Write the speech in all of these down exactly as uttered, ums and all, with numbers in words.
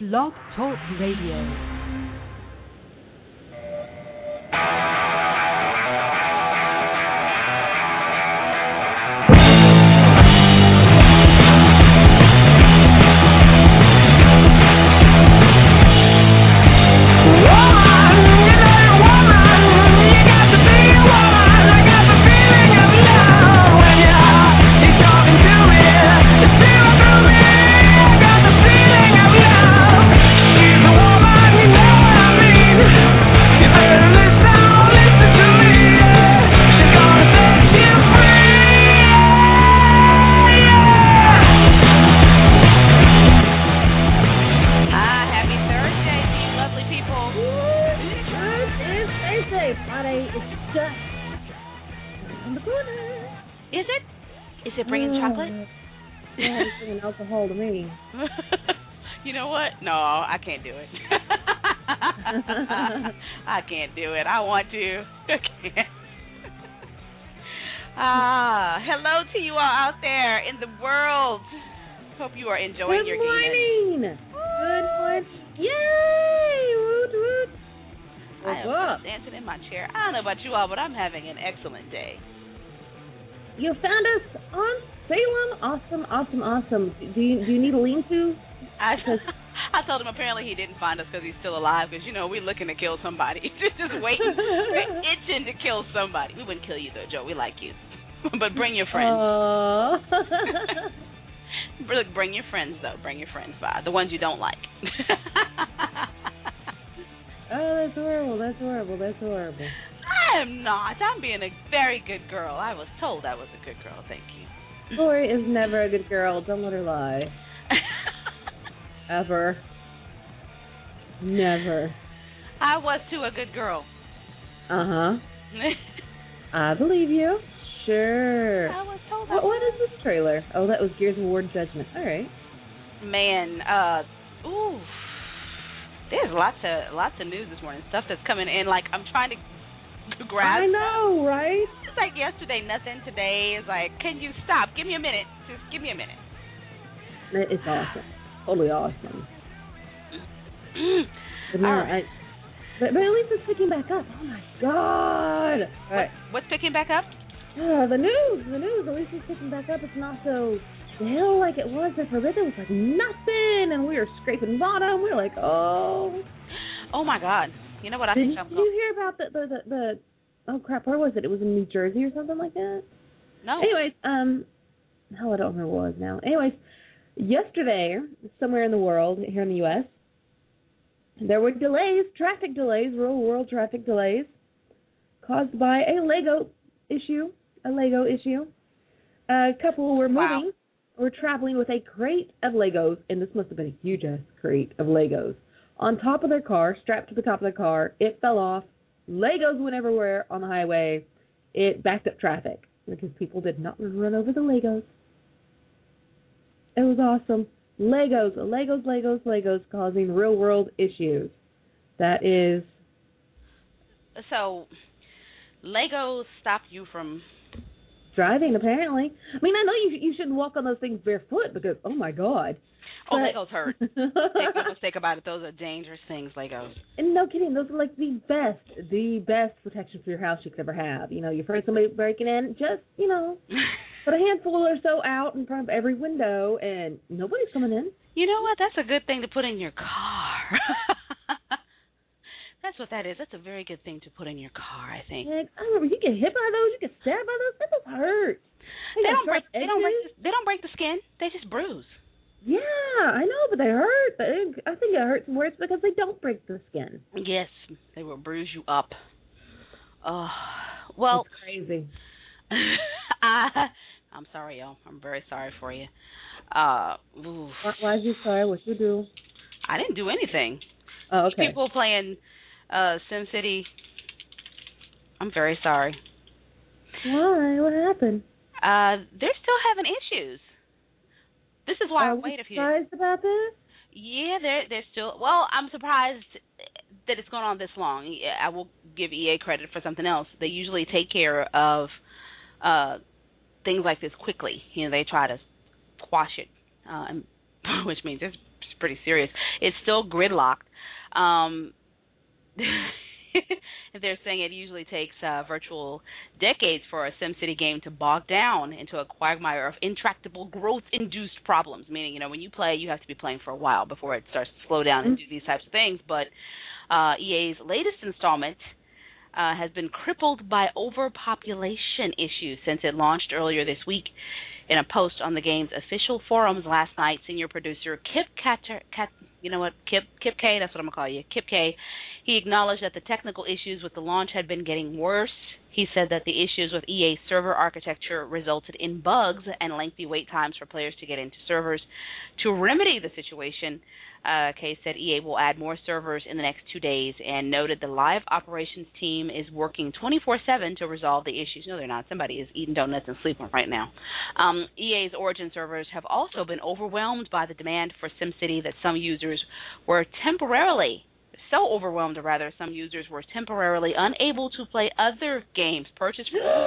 Blog Talk Radio. Alcohol to me. You know what? No, I can't do it. I can't do it. I want to. I can't. Ah, hello to you all out there in the world. Hope you are enjoying Good your morning. evening. Good morning. Yay! Woot woot. I am What's up? dancing in my chair. I don't know about you all, but I'm having an excellent day. You found us on Salem. Awesome, awesome, awesome. Do you, do you need a lean-to? I, I told him apparently he didn't find us because he's still alive because, you know, we're looking to kill somebody. Just waiting. We're itching to kill somebody. We wouldn't kill you, though, Joe. We like you. But bring your friends. Uh... Look, bring your friends, though. Bring your friends by. The ones you don't like. Oh, that's horrible. That's horrible. That's horrible. I am not. I'm being a very good girl. I was told I was a good girl. Thank you. Lori is never a good girl. Don't let her lie. Ever. Never. I was, too, a good girl. Uh-huh. I believe you. Sure. I was told I What, was. what is this trailer? Oh, that was Gears of War Judgment. All right. Man, uh, ooh. There's lots of lots of news this morning. Stuff that's coming in. Like, I'm trying to grab. I know, right? It's like yesterday, nothing. Today is like, can you stop? Give me a minute. Just give me a minute. It's awesome. Totally awesome. But no, All right. I, but, but at least it's picking back up. Oh, my God. All right. What, what's picking back up? Uh, the news. The news. At least it's picking back up. It's not so still like it was. There for a bit, there was like nothing, and we were scraping bottom. We were like, oh. Oh, my God. You know what I Did, think I'm did going you hear about the, the, the, the, oh, crap, where was it? It was in New Jersey or something like that? No. Anyways, um, hell, I don't remember what it was now. Anyways, yesterday, somewhere in the world, here in the U S, there were delays, traffic delays, real world traffic delays, caused by a Lego issue, a Lego issue. A couple were moving, Wow. were traveling with a crate of Legos, and this must have been a huge-ass crate of Legos, on top of their car, strapped to the top of their car. It fell off. Legos went everywhere on the highway. It backed up traffic because people did not want to run over the Legos. It was awesome. Legos, Legos, Legos, Legos causing real-world issues. That is... So, Legos stopped you from... driving, apparently. I mean, I know you you shouldn't walk on those things barefoot because, oh, my God. Oh, But... Legos hurt. Make no mistake about it. Those are dangerous things, Legos. And no kidding, those are like the best, the best protection for your house you could ever have. You know, you're afraid of somebody breaking in, just, you know, put a handful or so out in front of every window, and nobody's coming in. You know what? That's a good thing to put in your car. That's what that is. That's a very good thing to put in your car, I think. Heck, I remember you get hit by those, you get stabbed by those, that does hurt. They don't break. They don't break. edges. The, they don't break the skin. They just bruise. Yeah, I know, but they hurt. They- I think it hurts more because they don't break the skin. Yes, they will bruise you up. Uh, well, It's crazy. I, I'm sorry, y'all. I'm very sorry for you. Uh, oof. Why, why is you sorry? What you do? I didn't do anything. Oh, okay. People playing uh, SimCity. I'm very sorry. Why? What happened? Uh, they're still having issues. This is why Are I we wait a few. surprised about this? Yeah, they're they're still. Well, I'm surprised that it's going on this long. Yeah, I will give E A credit for something else. They usually take care of uh, things like this quickly. You know, they try to quash it, uh, and, which means there's pretty serious. It's still gridlocked. Um, they're saying it usually takes uh, virtual decades for a SimCity game to bog down into a quagmire of intractable growth-induced problems, meaning, you know, when you play, you have to be playing for a while before it starts to slow down and do these types of things. But uh, E A's latest installment uh, has been crippled by overpopulation issues since it launched earlier this week. In a post on the game's official forums last night, senior producer Kip Katter, Kat, you know what, Kip Kip K, that's what I'm going to call you, Kip K, he acknowledged that the technical issues with the launch had been getting worse. He said that the issues with E A's server architecture resulted in bugs and lengthy wait times for players to get into servers. To remedy the situation, uh, Kay said E A will add more servers in the next two days and noted the live operations team is working twenty-four seven to resolve the issues. No, they're not. Somebody is eating donuts and sleeping right now. Um, E A's Origin servers have also been overwhelmed by the demand for SimCity that some users were temporarily so overwhelmed, or rather, some users were temporarily unable to play other games purchased.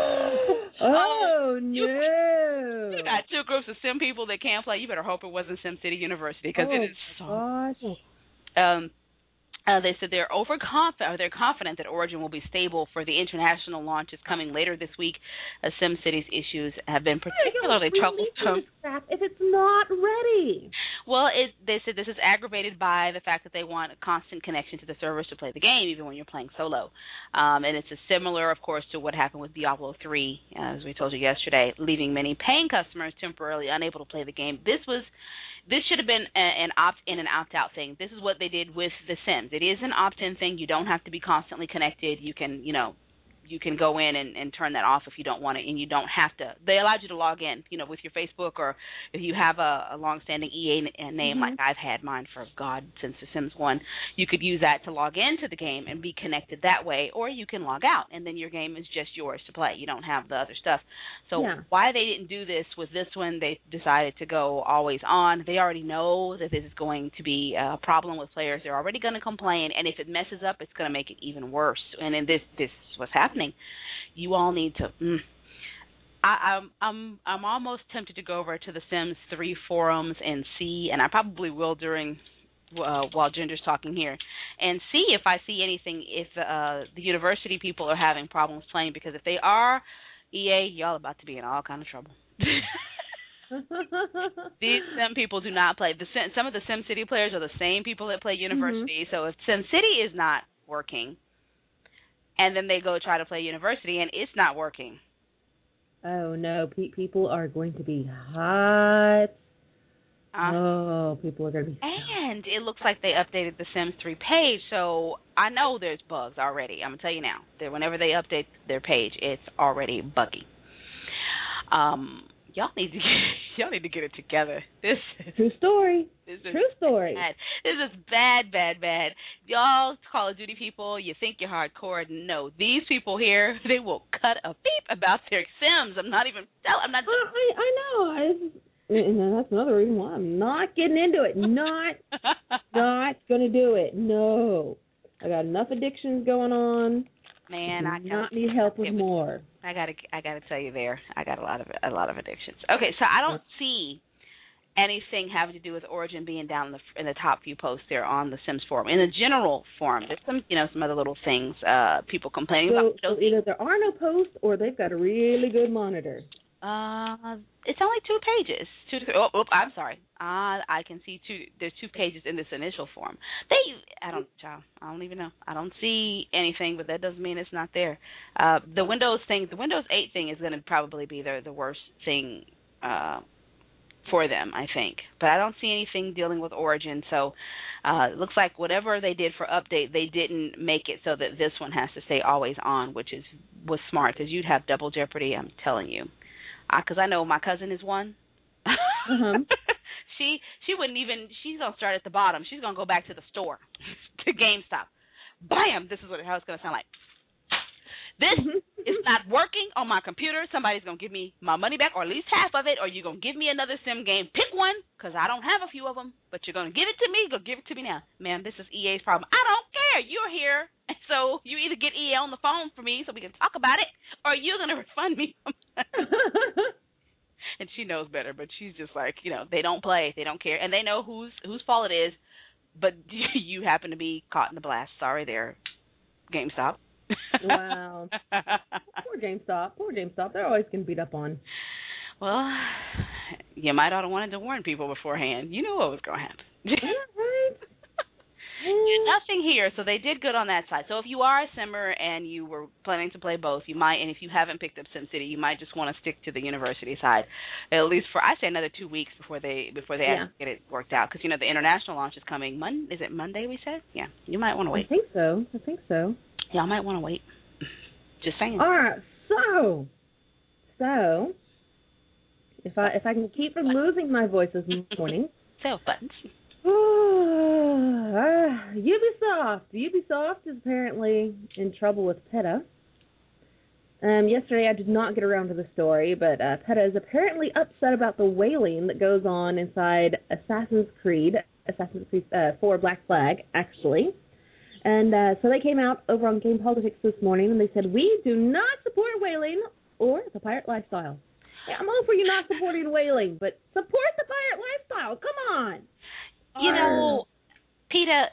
oh, no. You, you got two groups of Sim people that can't play. You better hope it wasn't SimCity University, because oh, it is so. Gosh. Um, Uh, they said they're overconfident, or they're confident that Origin will be stable for the international launches coming later this week. As SimCity's issues have been particularly troublesome. If it's not ready. Well, it, they said this is aggravated by the fact that they want a constant connection to the servers to play the game, even when you're playing solo. Um, and it's a similar, of course, to what happened with Diablo three, uh, as we told you yesterday, leaving many paying customers temporarily unable to play the game. This was This should have been a, an opt-in and opt-out thing. This is what they did with The Sims. It is an opt-in thing. You don't have to be constantly connected. You can, you know, you can go in and, and turn that off if you don't want it, and you don't have to. They allowed you to log in, you know, with your Facebook, or if you have a, a long-standing E A name, mm-hmm. like I've had mine for, God, since The Sims one, you could use that to log into the game and be connected that way, or you can log out, and then your game is just yours to play. You don't have the other stuff. So yeah. why they didn't do this with this one, they decided to go always on. They already know that this is going to be a problem with players. They're already going to complain, and if it messes up, it's going to make it even worse. And then this, this is what's happening. You all need to. Mm, I, I'm I'm I'm almost tempted to go over to the Sims three forums and see, and I probably will during uh, while Ginger's talking here, and see if I see anything if uh, the university people are having problems playing, because if they are, E A, y'all about to be in all kind of trouble. These Sim people do not play. The Sim, some of the SimCity players are the same people that play University. Mm-hmm. So if SimCity is not working, and then they go try to play University, and it's not working. Oh, no. Pe- people are going to be hot. Uh, oh, people are going to be And it looks like they updated the Sims three page, so I know there's bugs already. I'm going to tell you now. That whenever they update their page, it's already buggy. Um... Y'all need to get, y'all need to get it together. This is, true story. This is true story. Bad. This is bad, bad, bad. Y'all Call of Duty people, you think you're hardcore. No, these people here, they will cut a beep about their Sims. I'm not even. I'm not. Well, I I know. I, and that's another reason why I'm not getting into it. Not not gonna do it. No, I got enough addictions going on. Man, I, I not need help with more. I gotta, I gotta tell you, there, I got a lot of, a lot of addictions. Okay, so I don't see anything having to do with Origin being down in the in the top few posts there on the Sims forum. In the general forum, there's some, you know, some other little things, uh, people complaining so, about. So either there are no posts, or they've got a really good monitor. Uh, it's only two pages. Two. To, oh, oh, I'm sorry. Uh, I can see two. There's two pages in this initial form. They, I don't, child, I don't even know. I don't see anything, but that doesn't mean it's not there. Uh, the Windows thing, the Windows eight thing is going to probably be the the worst thing uh, for them, I think. But I don't see anything dealing with Origin, so uh, it looks like whatever they did for update, they didn't make it so that this one has to stay always on, which is was smart, because you'd have double jeopardy. I'm telling you. Because I, I know my cousin is one. Uh-huh. she she wouldn't even, she's going to start at the bottom. She's going to go back to the store, to GameStop. Bam! This is what how it's going to sound like. This is not working on my computer. Somebody's going to give me my money back, or at least half of it, or you're going to give me another Sim game. Pick one, because I don't have a few of them, but you're going to give it to me. Go give it to me now. Ma'am, this is E A's problem. I don't care. You're here. So you either get E A on the phone for me so we can talk about it, or you're going to refund me. and she knows better, but she's just like, you know, they don't play, they don't care, and they know whose whose fault it is, but you happen to be caught in the blast. Sorry there, GameStop. Wow. Poor GameStop. Poor GameStop. They're always getting beat up on. Well, you might ought to wanted to warn people beforehand. You knew what was going to happen. Yeah, right. Nothing here, so they did good on that side. So if you are a simmer and you were planning to play both, you might, and if you haven't picked up SimCity, you might just want to stick to the university side, at least for I say another two weeks before they before they yeah. get it worked out. Because you know the international launch is coming. Mon- is it Monday? We said, yeah. You might want to wait. I think so. I think so. Yeah, I might want to wait. Just saying. All right, so so if I if I can keep from losing my voice this morning. Sales buttons. uh, Ubisoft. Ubisoft is apparently in trouble with PETA. Um, yesterday I did not get around to the story, but uh, PETA is apparently upset about the whaling that goes on inside Assassin's Creed, Assassin's Creed uh, four Black Flag, actually. And uh, so they came out over on Game Politics this morning, and they said, we do not support whaling or the pirate lifestyle. Yeah, I'm all for you not supporting whaling, but support the pirate lifestyle. Come on. You know, PETA,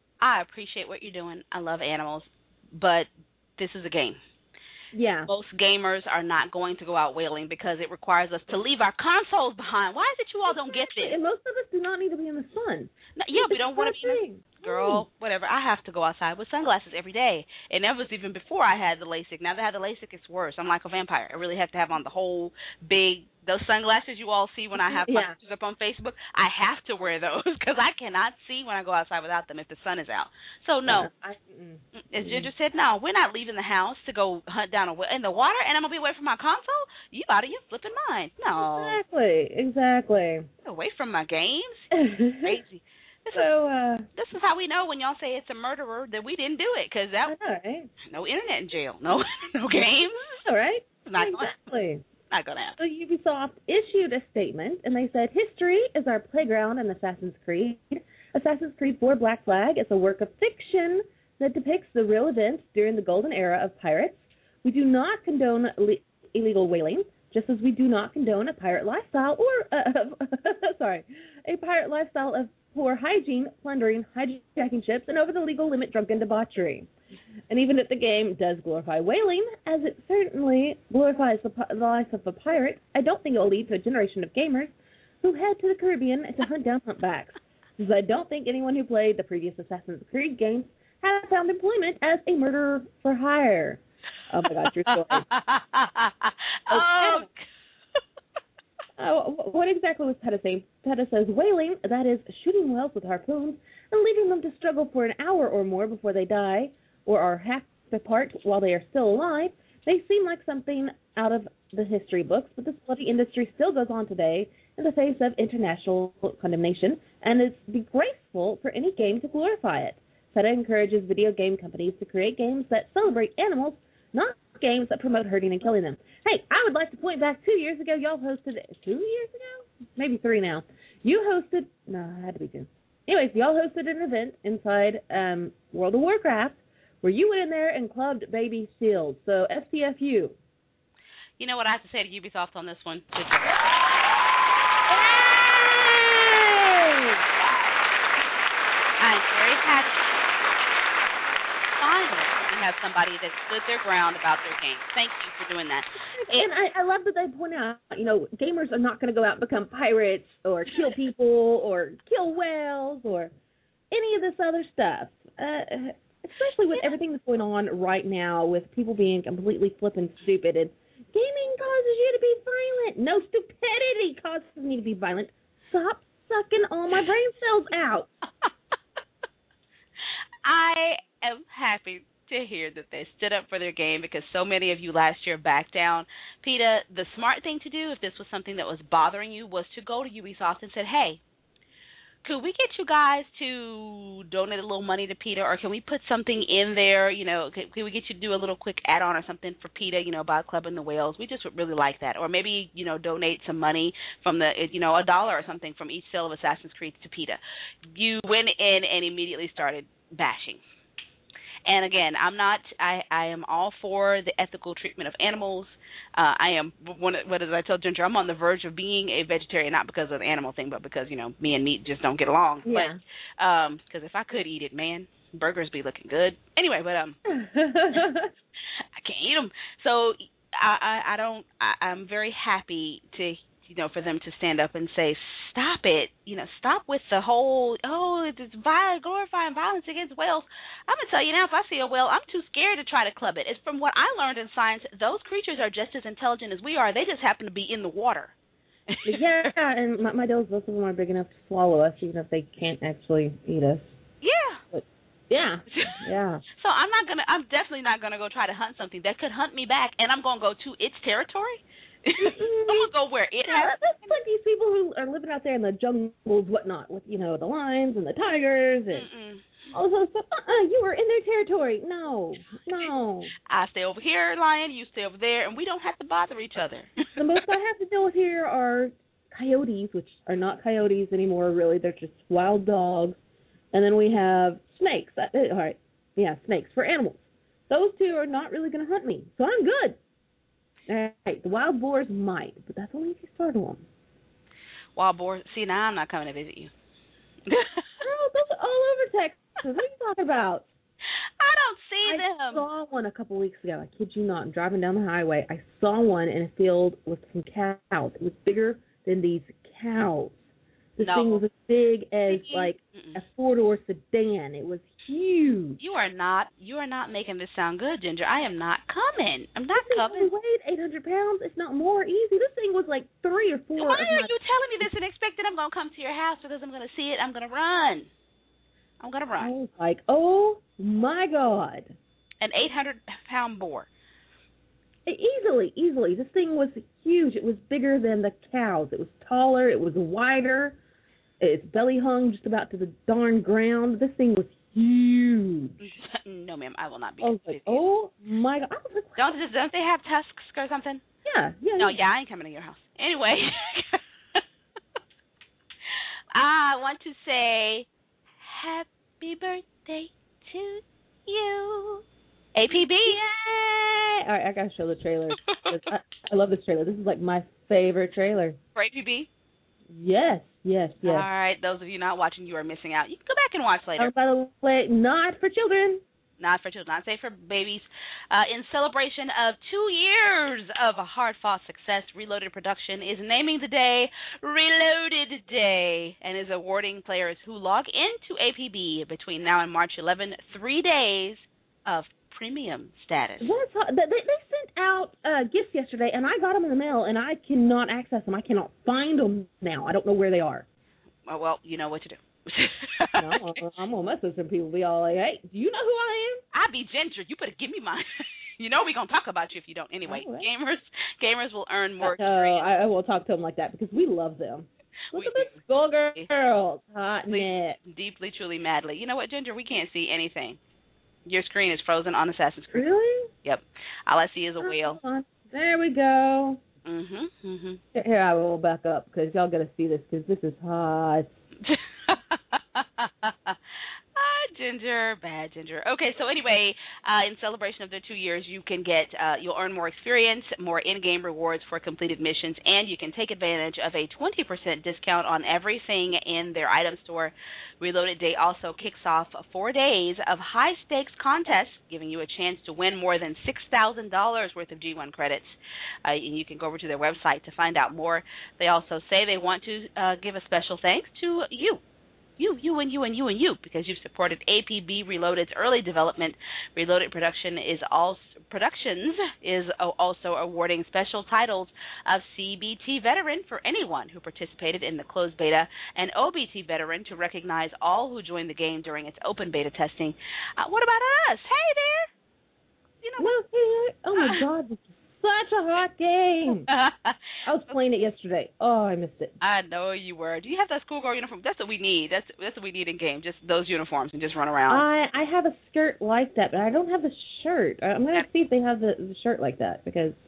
I appreciate what you're doing. I love animals, but this is a game. Yeah. Most gamers are not going to go out whaling because it requires us to leave our consoles behind. Why is it you all don't get this? And most of us do not need to be in the sun. No, yeah, we don't want to be in the girl, whatever. I have to go outside with sunglasses every day. And that was even before I had the LASIK. Now that I have the LASIK, it's worse. I'm like a vampire. I really have to have on the whole big, those sunglasses you all see when I have yeah. pictures up on Facebook. I have to wear those because I cannot see when I go outside without them if the sun is out. So, no. Yeah, I, mm, As Ginger said, no, we're not leaving the house to go hunt down a whale in the water, and I'm going to be away from my console? You out of your flipping mind. No. Exactly, exactly. Away from my games? Crazy. This so, is, uh, this is how we know when y'all say it's a murderer that we didn't do it, because that right. no internet in jail, no no games. All right. Not exactly. Gonna, not going to happen. So Ubisoft issued a statement, and they said, history is our playground in Assassin's Creed. Assassin's Creed four Black Flag is a work of fiction that depicts the real events during the golden era of pirates. We do not condone le- illegal whaling, just as we do not condone a pirate lifestyle or, uh, sorry, a pirate lifestyle of poor hygiene, plundering, hijacking ships, and over the legal limit drunken debauchery. And even if the game does glorify whaling, as it certainly glorifies the, the life of a pirate, I don't think it will lead to a generation of gamers who head to the Caribbean to hunt down humpbacks. Because I don't think anyone who played the previous Assassin's Creed games has found employment as a murderer for hire. Oh my God, true story. Oh. Uh, what exactly was PETA saying? PETA says whaling, that is, shooting whales with harpoons and leaving them to struggle for an hour or more before they die or are hacked apart while they are still alive, they seem like something out of the history books, but this bloody industry still goes on today in the face of international condemnation, and it's disgraceful for any game to glorify it. PETA encourages video game companies to create games that celebrate animals, not games that promote hurting and killing them. Hey, I would like to point back two years ago, y'all hosted, two years ago? Maybe three now. You hosted, no, it had to be two. Anyways, y'all hosted an event inside um, World of Warcraft where you went in there and clubbed baby seals. So, S T F U. You know what I have to say to Ubisoft on this one? I'm very happy. Finally, we have somebody that stood their ground about their game. Thank you for doing that. And I, I love that they point out, you know, gamers are not going to go out and become pirates or kill people or kill whales or any of this other stuff. Uh, especially with everything that's going on right now with people being completely flippin' stupid. And gaming causes you to be violent. No, stupidity causes me to be violent. Stop sucking all my brain cells out. I am happy to hear that they stood up for their game because so many of you last year backed down. PETA, the smart thing to do if this was something that was bothering you was to go to Ubisoft and said, hey, could we get you guys to donate a little money to PETA, or can we put something in there, you know, can, can we get you to do a little quick add-on or something for PETA, you know, about clubbing the whales? We just would really like that. Or maybe, you know, donate some money from the, you know, a dollar or something from each sale of Assassin's Creed to PETA. You went in and immediately started bashing. And again, I'm not, I, I am all for the ethical treatment of animals. Uh, I am, one, what did I tell Ginger? I'm on the verge of being a vegetarian, not because of the animal thing, but because, you know, me and meat just don't get along. Yeah. But, um, because if I could eat it, man, burgers be looking good. Anyway, but um, I can't eat them. So I, I, I don't, I, I'm very happy to, you know, for them to stand up and say, stop it, you know, stop with the whole, oh, it's violent, glorifying violence against whales. I'm going to tell you now, if I see a whale, I'm too scared to try to club it. It's from what I learned in science, those creatures are just as intelligent as we are. They just happen to be in the water. Yeah, and my, my dogs, most of them are big enough to swallow us, even if they can't actually eat us. Yeah. But, yeah, yeah. So I'm not going to, I'm definitely not going to go try to hunt something that could hunt me back, and I'm going to go to its territory. I'm gonna go where it yeah, has. that's like these people who are living out there in the jungles, whatnot, with you know the lions and the tigers and Mm-mm. all this stuff. Uh-uh, you are in their territory. No, no. I stay over here, lion. You stay over there, and we don't have to bother each other. The most I have to deal with here are coyotes, which are not coyotes anymore. Really, they're just wild dogs. And then we have snakes. That, all right, yeah, snakes for animals. Those two are not really going to hunt me, so I'm good. All right, the wild boars might, but that's only if you startle them. Wild boars? See, now I'm not coming to visit you. Girl, those are all over Texas. What are you talking about? I don't see I them. I saw one a couple weeks ago. I kid you not. I'm driving down the highway. I saw one in a field with some cows. It was bigger than these cows. This no. thing was as big as like Mm-mm. a four-door sedan. It was huge. You are not. You are not making this sound good, Ginger. I am not coming. I'm not this coming. Thing weighed eight hundred pounds, if not more, easy. This thing was like three or four. Why of are my... you telling me this and expecting I'm going to come to your house because I'm going to see it? I'm going to run. I'm going to run. I was like, oh my God. An eight hundred pound boar. Easily, easily. This thing was huge. It was bigger than the cows. It was taller. It was wider. Its belly hung just about to the darn ground. This thing was huge. No, ma'am, I will not be. I was like, oh my God. I was like, don't, don't they have tusks or something? Yeah, yeah. No, yeah, yeah, I ain't coming to your house. Anyway, I want to say happy birthday to you. A P B. Yay! All right, I got to show the trailer. I, I love this trailer. This is like my favorite trailer. For A P B? Yes, yes, yes. All right, those of you not watching, you are missing out. You can go back and watch later. Oh, by the way, not for children. Not for children, not safe for babies. Uh, in celebration of two years of a hard-fought success, Reloaded Production is naming the day Reloaded Day and is awarding players who log into A P B between now and March eleventh three days of premium status. What's they, they sent out uh, gifts yesterday, and I got them in the mail, and I cannot access them. I cannot find them now. I don't know where they are. Oh, well, you know what to do. No, I'm gonna mess with some people. Be all like, "Hey, do you know who I am?" I be Ginger. You better give me mine. You know we're gonna talk about you if you don't. Anyway, oh, right. gamers, gamers will earn more. No, uh, I, I will talk to them like that because we love them. Look we, at this schoolgirls, hot knit, deeply, truly, madly. You know what, Ginger? We can't see anything. Your screen is frozen on Assassin's Creed. Really? Yep. All I see is a whale. There we go. Mhm. Mhm. Here, I will back up because y'all got to see this because this is hot. Ah, Ginger, bad Ginger. Okay, so anyway, uh, in celebration of the two years, you can get, uh, you'll earn more experience, more in-game rewards for completed missions, and you can take advantage of a twenty percent discount on everything in their item store. Reloaded Day also kicks off four days of high-stakes contests, giving you a chance to win more than six thousand dollars worth of G one credits. Uh, and you can go over to their website to find out more. They also say they want to uh, give a special thanks to you. You, you, and you, and you, and you, because you've supported A P B Reloaded's early development. Reloaded Production is also Productions is also awarding special titles of C B T Veteran for anyone who participated in the closed beta, and O B T Veteran to recognize all who joined the game during its open beta testing. Uh, what about us? Hey there! You know, well, oh my God, this is such a hot game. I was playing it yesterday. Oh, I missed it. I know you were. Do you have that schoolgirl uniform? That's what we need. That's that's what we need in game. Just those uniforms and just run around. I I have a skirt like that, but I don't have the shirt. I'm gonna see if they have the, the shirt like that because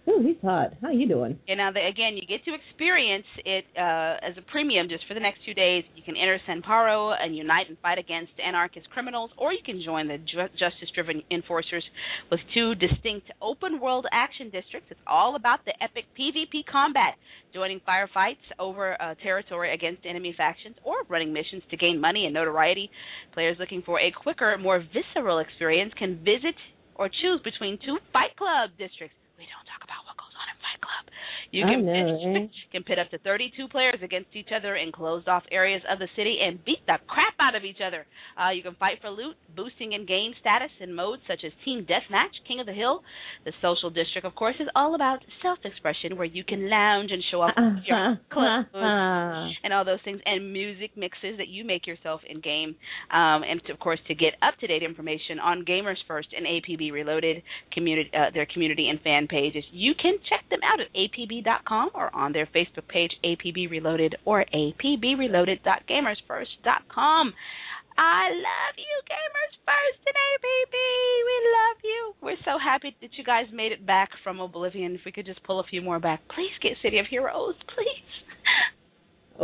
Oh, he's hot. How you doing? And now, the, again, you get to experience it uh, as a premium just for the next two days. You can enter Sanparo and unite and fight against anarchist criminals, or you can join the ju- justice-driven enforcers with two distinct open-world action districts. It's all about the epic PvP combat, joining firefights over uh, territory against enemy factions, or running missions to gain money and notoriety. Players looking for a quicker, more visceral experience can visit or choose between two Fight Club districts. We don't talk about what goes on in Fight Club. You can, I know, pit, right? can pit up to thirty-two players against each other in closed-off areas of the city and beat the crap out of each other. Uh, you can fight for loot, boosting in-game status in modes such as Team Deathmatch, King of the Hill. The social district, of course, is all about self-expression, where you can lounge and show off your clothes and all those things, and music mixes that you make yourself in-game. Um, and, to, of course, to get up-to-date information on Gamers First and A P B Reloaded, community, uh, their community and fan pages, you can check them out at A P B dot com or on their Facebook page, A P B Reloaded, or A P B reloaded dot gamers first dot com. I love you, Gamers First and A P B. We love you. We're so happy that you guys made it back from oblivion. If we could just pull a few more back. Please get City of Heroes, please.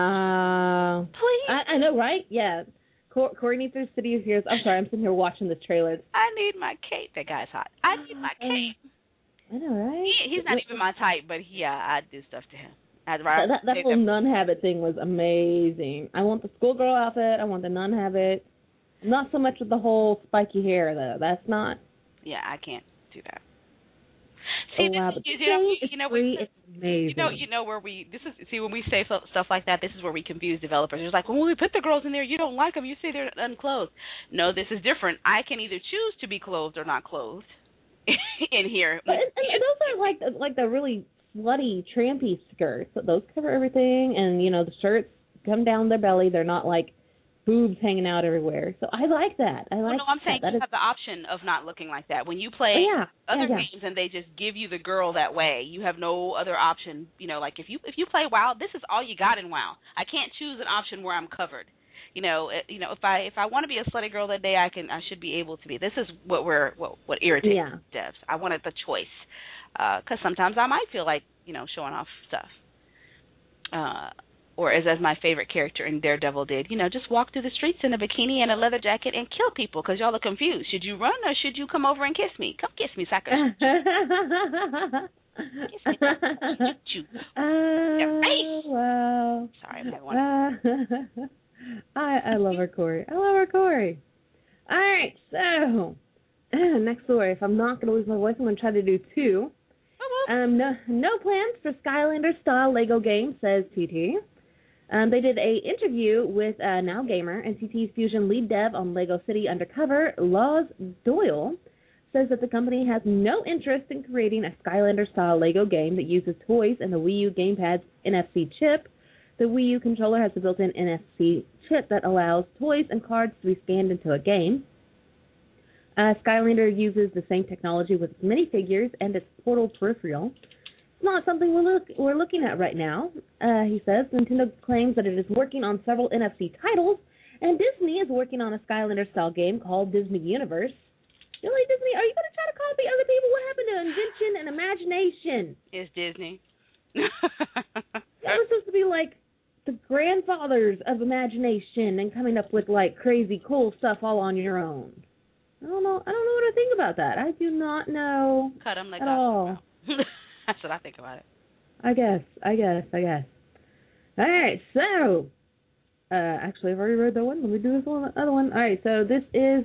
Wow. Please. I, I know, right? Yeah. Cor- Corey needs her City of Heroes. I'm sorry, I'm sitting here watching this trailer. I need my cape. That guy's hot. I need my cape. I know, right? He, he's not even my type, but yeah, I do stuff to him. I'd That, that, that whole nun habit thing was amazing. I want the schoolgirl outfit. I want the nun habit. Not so much with the whole spiky hair, though. That's not. Yeah, I can't do that. See, See, oh, wow, this, but you, know, free, you know, free, we, it's amazing. You know, you know where we. This is see when we say stuff like that. This is where we confuse developers. It's like, well, when we put the girls in there, you don't like them. You say they're unclothed. No, this is different. I can either choose to be clothed or not clothed in here. But and, and those are like like the really slutty, trampy skirts. Those cover everything, and you know the shirts come down their belly. They're not like boobs hanging out everywhere. So I like that. I like. Well, no, I'm saying that. you that have the option of not looking like that. When you play oh, yeah. other yeah, yeah. games and they just give you the girl that way, you have no other option. You know, like if you if you play WoW, this is all you got in WoW. I can't choose an option where I'm covered. You know, it, you know, if I if I want to be a slutty girl that day, I can I should be able to be. This is what we're what what irritates yeah. devs. I wanted the choice because uh, sometimes I might feel like you know showing off stuff. Uh, or as as my favorite character in Daredevil did, you know, just walk through the streets in a bikini and a leather jacket and kill people because y'all are confused. Should you run or should you come over and kiss me? Come kiss me, sucker. Kiss me. Shoot you. Uh, face. Wow. Sorry, I'm having one. Uh, I I love her, Corey. I love her, Corey. All right, so uh, next story. If I'm not going to lose my voice, I'm going to try to do two. Um, no, no plans for Skylander-style Lego game, says T T. Um, they did a interview with uh, Now Gamer, and T T's Fusion lead dev on Lego City Undercover, Laws Doyle, says that the company has no interest in creating a Skylander-style Lego game that uses toys and the Wii U gamepad's N F C chip. The Wii U controller has a built-in N F C chip that allows toys and cards to be scanned into a game. Uh, Skylander uses the same technology with its minifigures and its portal peripheral. It's not something we're, look, we're looking at right now, uh, he says. Nintendo claims that it is working on several N F C titles, and Disney is working on a Skylander-style game called Disney Universe. Really, Disney, are you going to try to copy other people? What happened to invention and imagination? It's Disney. That was supposed to be like the grandfathers of imagination and coming up with like crazy cool stuff all on your own. I don't know. I don't know what to think about that. I do not know Cut them like at all. That's what I think about it. I guess. I guess. I guess. All right. So, uh, actually, I've already read that one. Let me do this one, other one. All right. So this is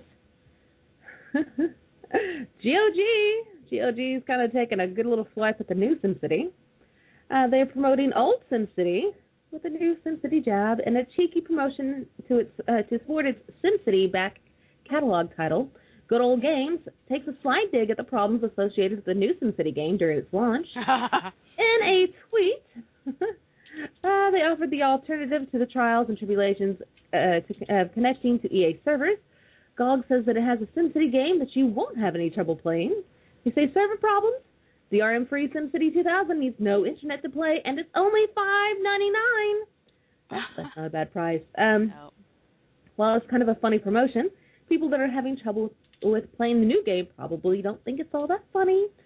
G O G. G O G is kind of taking a good little swipe at the new SimCity. Uh, they're promoting old SimCity with a new SimCity jab and a cheeky promotion to its uh, to support its SimCity back catalog title. Good Old Games takes a slight dig at the problems associated with the new SimCity game during its launch. In a tweet, uh, they offered the alternative to the trials and tribulations uh, to, uh, connecting to E A servers. G O G says that it has a SimCity game that you won't have any trouble playing. They say server problems. D R M-free SimCity two thousand needs no internet to play, and it's only five ninety-nine. That's, that's not a bad price. Um, no. Well, it's kind of a funny promotion. People that are having trouble with playing the new game probably don't think it's all that funny.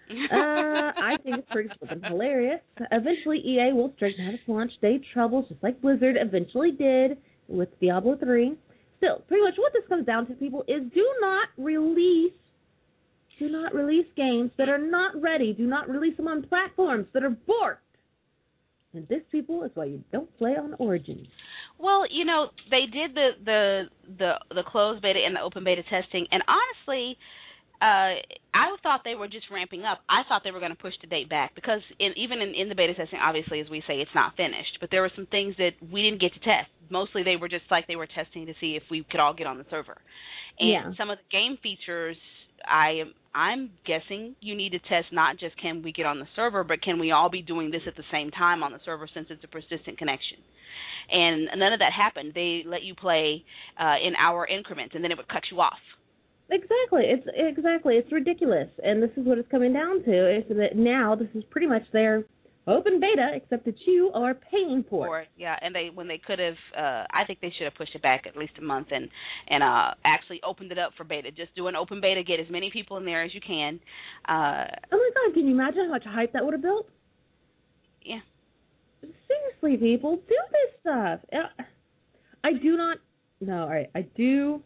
uh, I think it's pretty flippin' hilarious. Eventually, E A will straighten out its launch day troubles, just like Blizzard eventually did with Diablo three. Still, pretty much what this comes down to, people, is do not release, do not release games that are not ready. Do not release them on platforms that are borked. And this, people, is why you don't play on Origin. Well, you know, they did the the the, the closed beta and the open beta testing, and honestly, uh, I thought they were just ramping up. I thought they were going to push the date back because in, even in, in the beta testing, obviously, as we say, it's not finished. But there were some things that we didn't get to test. Mostly they were just like they were testing to see if we could all get on the server. And yeah. some of the game features, I am I'm guessing you need to test not just can we get on the server, but can we all be doing this at the same time on the server since it's a persistent connection. And none of that happened. They let you play uh, in hour increments, and then it would cut you off. Exactly. It's exactly. It's ridiculous, and this is what it's coming down to. Is that now this is pretty much their open beta, except that you are paying for, for it. Yeah, and they when they could have, uh, I think they should have pushed it back at least a month and and uh, actually opened it up for beta. Just do an open beta, get as many people in there as you can. Uh, oh my God! Can you imagine how much hype that would have built? Yeah. Seriously, people, do this stuff. I do not. No, all right. I do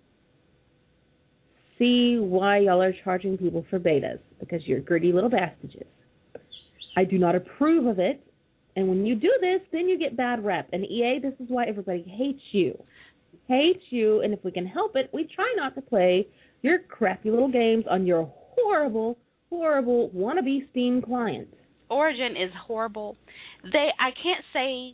see why y'all are charging people for betas, because you're greedy little bastages. I do not approve of it, and when you do this, then you get bad rep. And E A, this is why everybody hates you. Hates you, and if we can help it, we try not to play your crappy little games on your horrible, horrible wannabe Steam client. Origin is horrible. They, I can't say,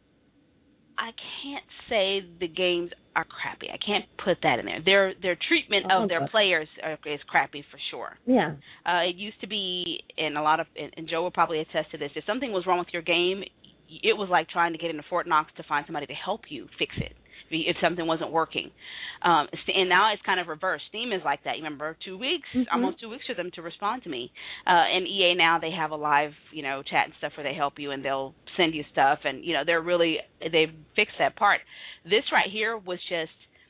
I can't say the games are crappy. I can't put that in there. Their their treatment oh, of their God. players are, is crappy for sure. Yeah. Uh, it used to be, and a lot of, and Joe will probably attest to this. If something was wrong with your game, it was like trying to get into Fort Knox to find somebody to help you fix it if something wasn't working. Um, and now it's kind of reversed. Steam is like that. You remember, two weeks, mm-hmm. almost two weeks for them to respond to me. Uh, and E A now, they have a live, you know, chat and stuff where they help you and they'll send you stuff. And, you know, they're really, they've fixed that part. This right here was just,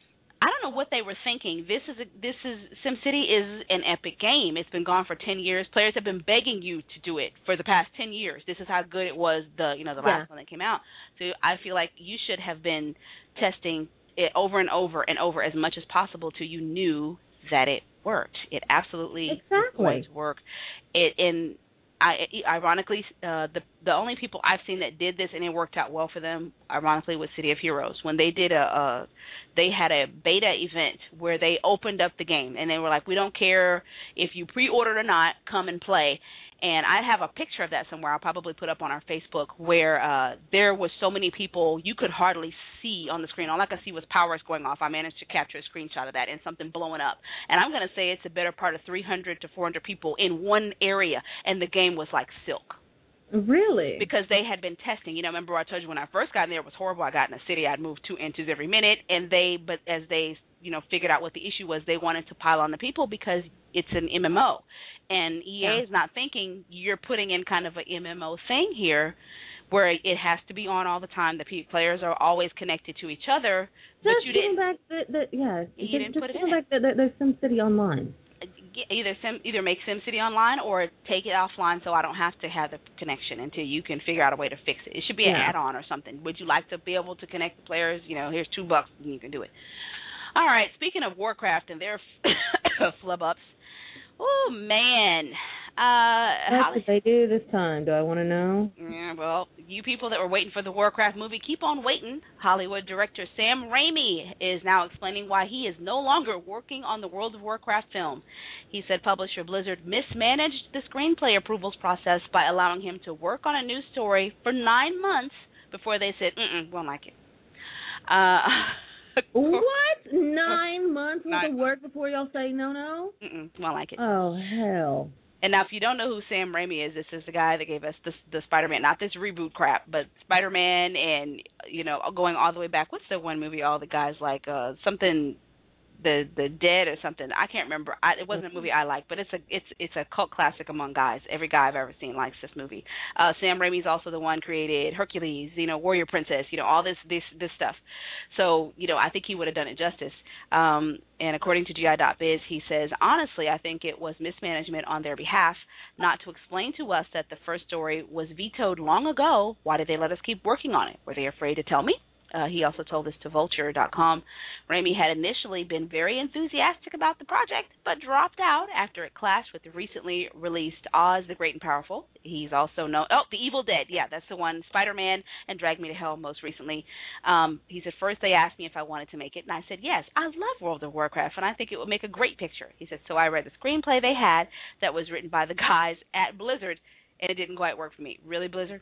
I don't know what they were thinking. This is a, this is SimCity is an epic game. It's been gone for ten years. Players have been begging you to do it for the past ten years. This is how good it was. The you know the last yeah. one that came out. So I feel like you should have been testing it over and over and over as much as possible till you knew that it worked. It absolutely exactly. was work. It and I ironically uh, the the only people I've seen that did this and it worked out well for them, ironically, was City of Heroes. When they did a, a they had a beta event where they opened up the game and they were like, we don't care if you pre-ordered or not, come and play. And I have a picture of that somewhere I'll probably put up on our Facebook where uh, there was so many people you could hardly see on the screen. All I could see was powers going off. I managed to capture a screenshot of that and something blowing up. And I'm going to say it's a better part of three hundred to four hundred people in one area, and the game was like silk. Really? Because they had been testing. You know, remember I told you when I first got in there, it was horrible. I got in the city, I'd move two inches every minute, and they, but as they, you know, figured out what the issue was, they wanted to pile on the people because it's an M M O. And E A yeah. is not thinking you're putting in kind of an M M O thing here where it has to be on all the time. The players are always connected to each other. Just but you didn't. back the, the, yeah, you just, didn't just put it giving in back the, the, the SimCity Online. Either Sim, either make SimCity Online or take it offline so I don't have to have the connection until you can figure out a way to fix it. It should be an yeah. add-on or something. Would you like to be able to connect the players? You know, here's two bucks and you can do it. All right, speaking of Warcraft and their flub-ups, oh, man. Uh, what did they do this time? Do I want to know? Yeah, well, you people that were waiting for the Warcraft movie, keep on waiting. Hollywood director Sam Raimi is now explaining why he is no longer working on the World of Warcraft film. He said publisher Blizzard mismanaged the screenplay approvals process by allowing him to work on a new story for nine months before they said, mm-mm, we don't like it. Uh, what? Nine months worth Nine of work before y'all say no-no? Mm-mm, we don't like it. Oh, hell. And now, if you don't know who Sam Raimi is, this is the guy that gave us the, the Spider-Man, not this reboot crap, but Spider-Man and, you know, going all the way back. What's the one movie all the guys like? Uh, something the the Dead or something. I can't remember. I, it wasn't a movie I liked, but it's a it's it's a cult classic among guys. Every guy I've ever seen likes this movie. Uh, Sam Raimi's also the one created Hercules, you know, Warrior Princess, you know, all this this this stuff. So you know, I think he would have done it justice. Um, and according to G I dot biz, he says, honestly, I think it was mismanagement on their behalf not to explain to us that the first story was vetoed long ago. Why did they let us keep working on it? Were they afraid to tell me? Uh, he also told this to Vulture dot com. Raimi had initially been very enthusiastic about the project, but dropped out after it clashed with the recently released Oz the Great and Powerful. He's also known, oh, The Evil Dead. Yeah, that's the one, Spider-Man and Drag Me to Hell most recently. Um, he said, first they asked me if I wanted to make it, and I said, yes, I love World of Warcraft, and I think it would make a great picture. He said, so I read the screenplay they had that was written by the guys at Blizzard, and it didn't quite work for me. Really, Blizzard?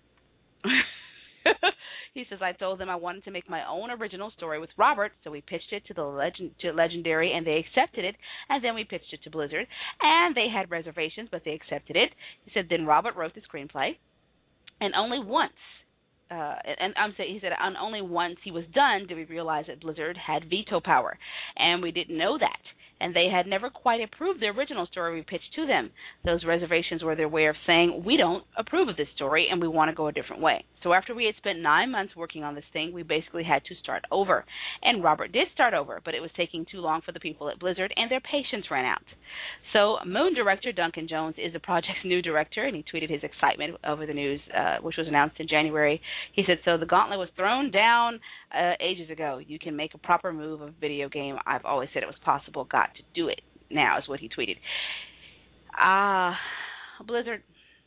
He says, I told them I wanted to make my own original story with Robert, so we pitched it to the legend, to Legendary, and they accepted it, and then we pitched it to Blizzard, and they had reservations, but they accepted it. He said, then Robert wrote the screenplay, and only once, uh, and I'm saying, he said, and only once he was done did we realize that Blizzard had veto power, and we didn't know that. And they had never quite approved the original story we pitched to them. Those reservations were their way of saying, we don't approve of this story and we want to go a different way. So after we had spent nine months working on this thing, we basically had to start over. And Robert did start over, but it was taking too long for the people at Blizzard, and their patience ran out. So Moon director Duncan Jones is the project's new director, and he tweeted his excitement over the news, uh, which was announced in January. He said, so the gauntlet was thrown down uh, ages ago. You can make a proper move of a video game. I've always said it was possible. Got to do it now, is what he tweeted. Ah, uh, Blizzard.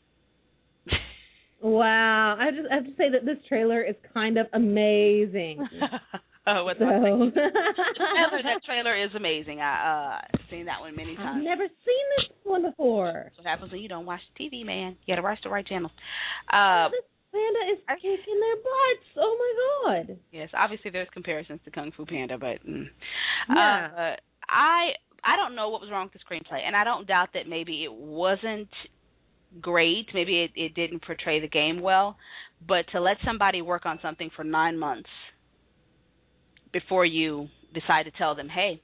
Wow, I just have to say that this trailer is kind of amazing. Oh, what's so. that trailer? That trailer is amazing. I uh seen that one many times. I've never seen this one before. That's what happens when you don't watch T V, man. You got to watch the right channel. Uh, this Panda is kicking their butts. Oh my god. Yes, obviously there's comparisons to Kung Fu Panda, but mm. yeah. uh, I I don't know what was wrong with the screenplay, and I don't doubt that maybe it wasn't great. Maybe it, it didn't portray the game well, but to let somebody work on something for nine months before you decide to tell them, hey,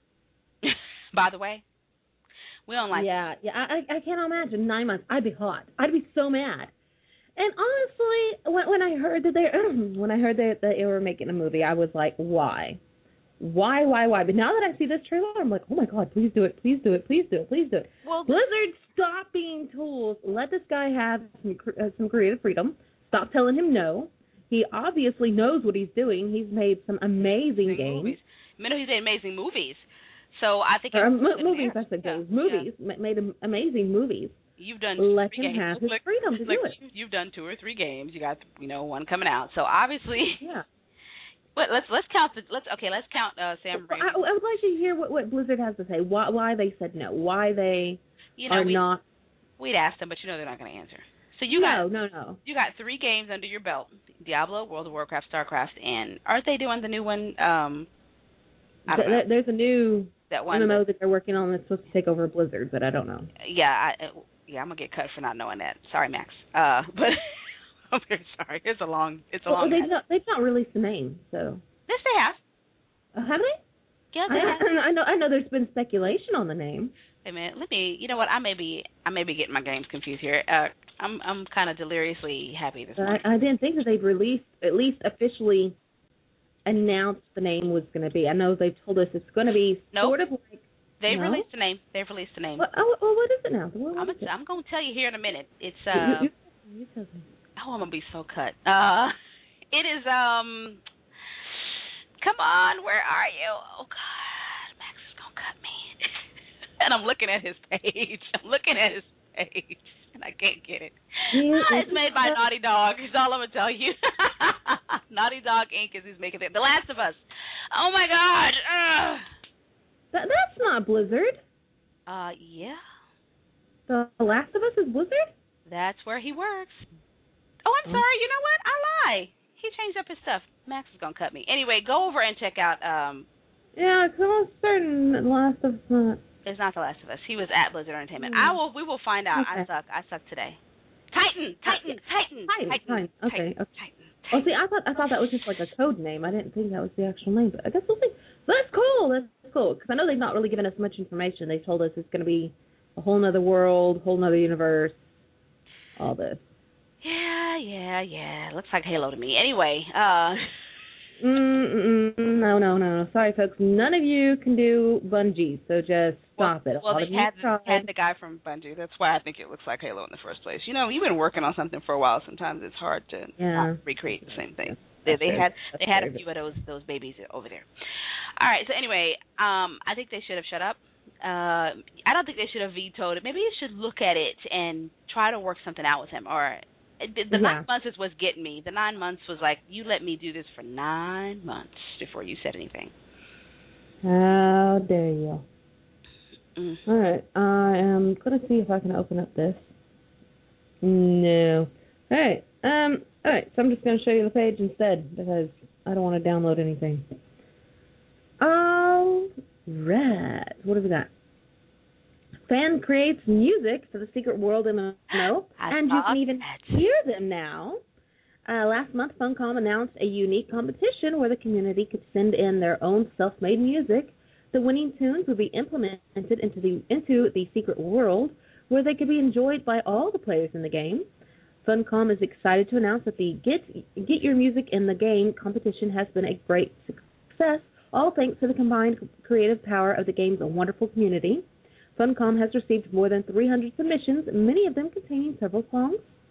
by the way, we don't like yeah, it. Yeah, I, I can't imagine nine months. I'd be hot. I'd be so mad. And honestly, when, when I heard that they when I heard that they were making a movie, I was like, why? Why, why, why? But now that I see this trailer, I'm like, oh my god, please do it, please do it, please do it, please do it. Well, Blizzard, stop being tools. Let this guy have some, uh, some creative freedom. Stop telling him no. He obviously knows what he's doing. He's made some amazing games. Movies. I mean, he's made amazing movies. So I think or, it's m- movies. I said games. Yeah. Movies yeah. made amazing movies. You've done let three him games. have his like, freedom to like do it. You've done two or three games. You got you know one coming out. So obviously, yeah. But let's let's count the let's okay let's count uh, Sam Raimi. I, I would like to hear what, what Blizzard has to say. Why why they said no? Why they you know, are we, not? We'd ask them, but you know they're not going to answer. So you no got no no. You got three games under your belt: Diablo, World of Warcraft, StarCraft, and aren't they doing the new one? Um, I don't Th- know. There's a new that one M M O that, that they're working on that's supposed to take over Blizzard, but I don't know. Yeah, I, yeah, I'm gonna get cut for not knowing that. Sorry, Max. Uh, but I'm very sorry. It's a long. It's a well, long. They've not, they've not released the name, so. Yes, they have. Uh, have they? Yeah, they I, have. I know. I know. There's been speculation on the name. Hey man, let me. You know what? I may be. I may be getting my games confused here. Uh, I'm. I'm kind of deliriously happy this morning. I, I didn't think that they'd released, at least officially, announced the name was going to be. I know they've told us it's going to be nope. sort of like. They've no? released the name. They've released the name. Well, oh, well what is it now? What, what I'm. is A, it? I'm going to tell you here in a minute. It's. Uh, you, you, you tell me. Oh, I'm gonna be so cut. Uh, it is. Um. Come on, where are you? Oh God, Max is gonna cut me. And I'm looking at his page. I'm looking at his page, and I can't get it. You, ah, it's made by Naughty Dog. That's all I'm gonna tell you. Naughty Dog Incorporated is who's making it. The Last of Us. Oh my God. Ugh. That, that's not Blizzard. Uh, yeah. The Last of Us is Blizzard? That's where he works. Oh, I'm sorry. You know what? I lie. He changed up his stuff. Max is gonna cut me. Anyway, go over and check out. Um, yeah, because I'm certain The Last of Us not. It's not The Last of Us. He was at Blizzard Entertainment. Mm. I will. We will find out. Okay. I suck. I suck today. Titan. Titan. Titan. Titan. Titan. Titan. Okay. Titan. okay. Titan. Oh, see, I thought I thought that was just like a code name. I didn't think that was the actual name, but I guess we'll see. That's cool. That's cool because I know they've not really given us much information. They told us it's going to be a whole nother world, whole nother universe, all this. Yeah, yeah, yeah. Looks like Halo to me. Anyway, uh... Mm, mm, no, no, no. Sorry, folks. None of you can do Bungie, so just stop well, it. Well, they had, had the guy from Bungie. That's why I think it looks like Halo in the first place. You know, you've been working on something for a while. Sometimes it's hard to yeah. not recreate the same thing. They, they had they had a few of those those babies over there. All right. So anyway, um, I think they should have shut up. Uh, I don't think they should have vetoed it. Maybe you should look at it and try to work something out with him. Or the, the yeah. nine months is what's getting me. The nine months was like, you let me do this for nine months before you said anything. How dare you? Mm. All right. I am going to see if I can open up this. No. All right. Um. All right. So I'm just going to show you the page instead because I don't want to download anything. All right. What have we got? Fan creates music for the Secret World M M O, and you can even hear them now. Uh, last month, Funcom announced a unique competition where the community could send in their own self-made music. The winning tunes would be implemented into the into the Secret World, where they could be enjoyed by all the players in the game. Funcom is excited to announce that the Get Get Your Music in the Game competition has been a great success, all thanks to the combined creative power of the game's wonderful community. Funcom has received more than three hundred submissions, many of them containing several songs.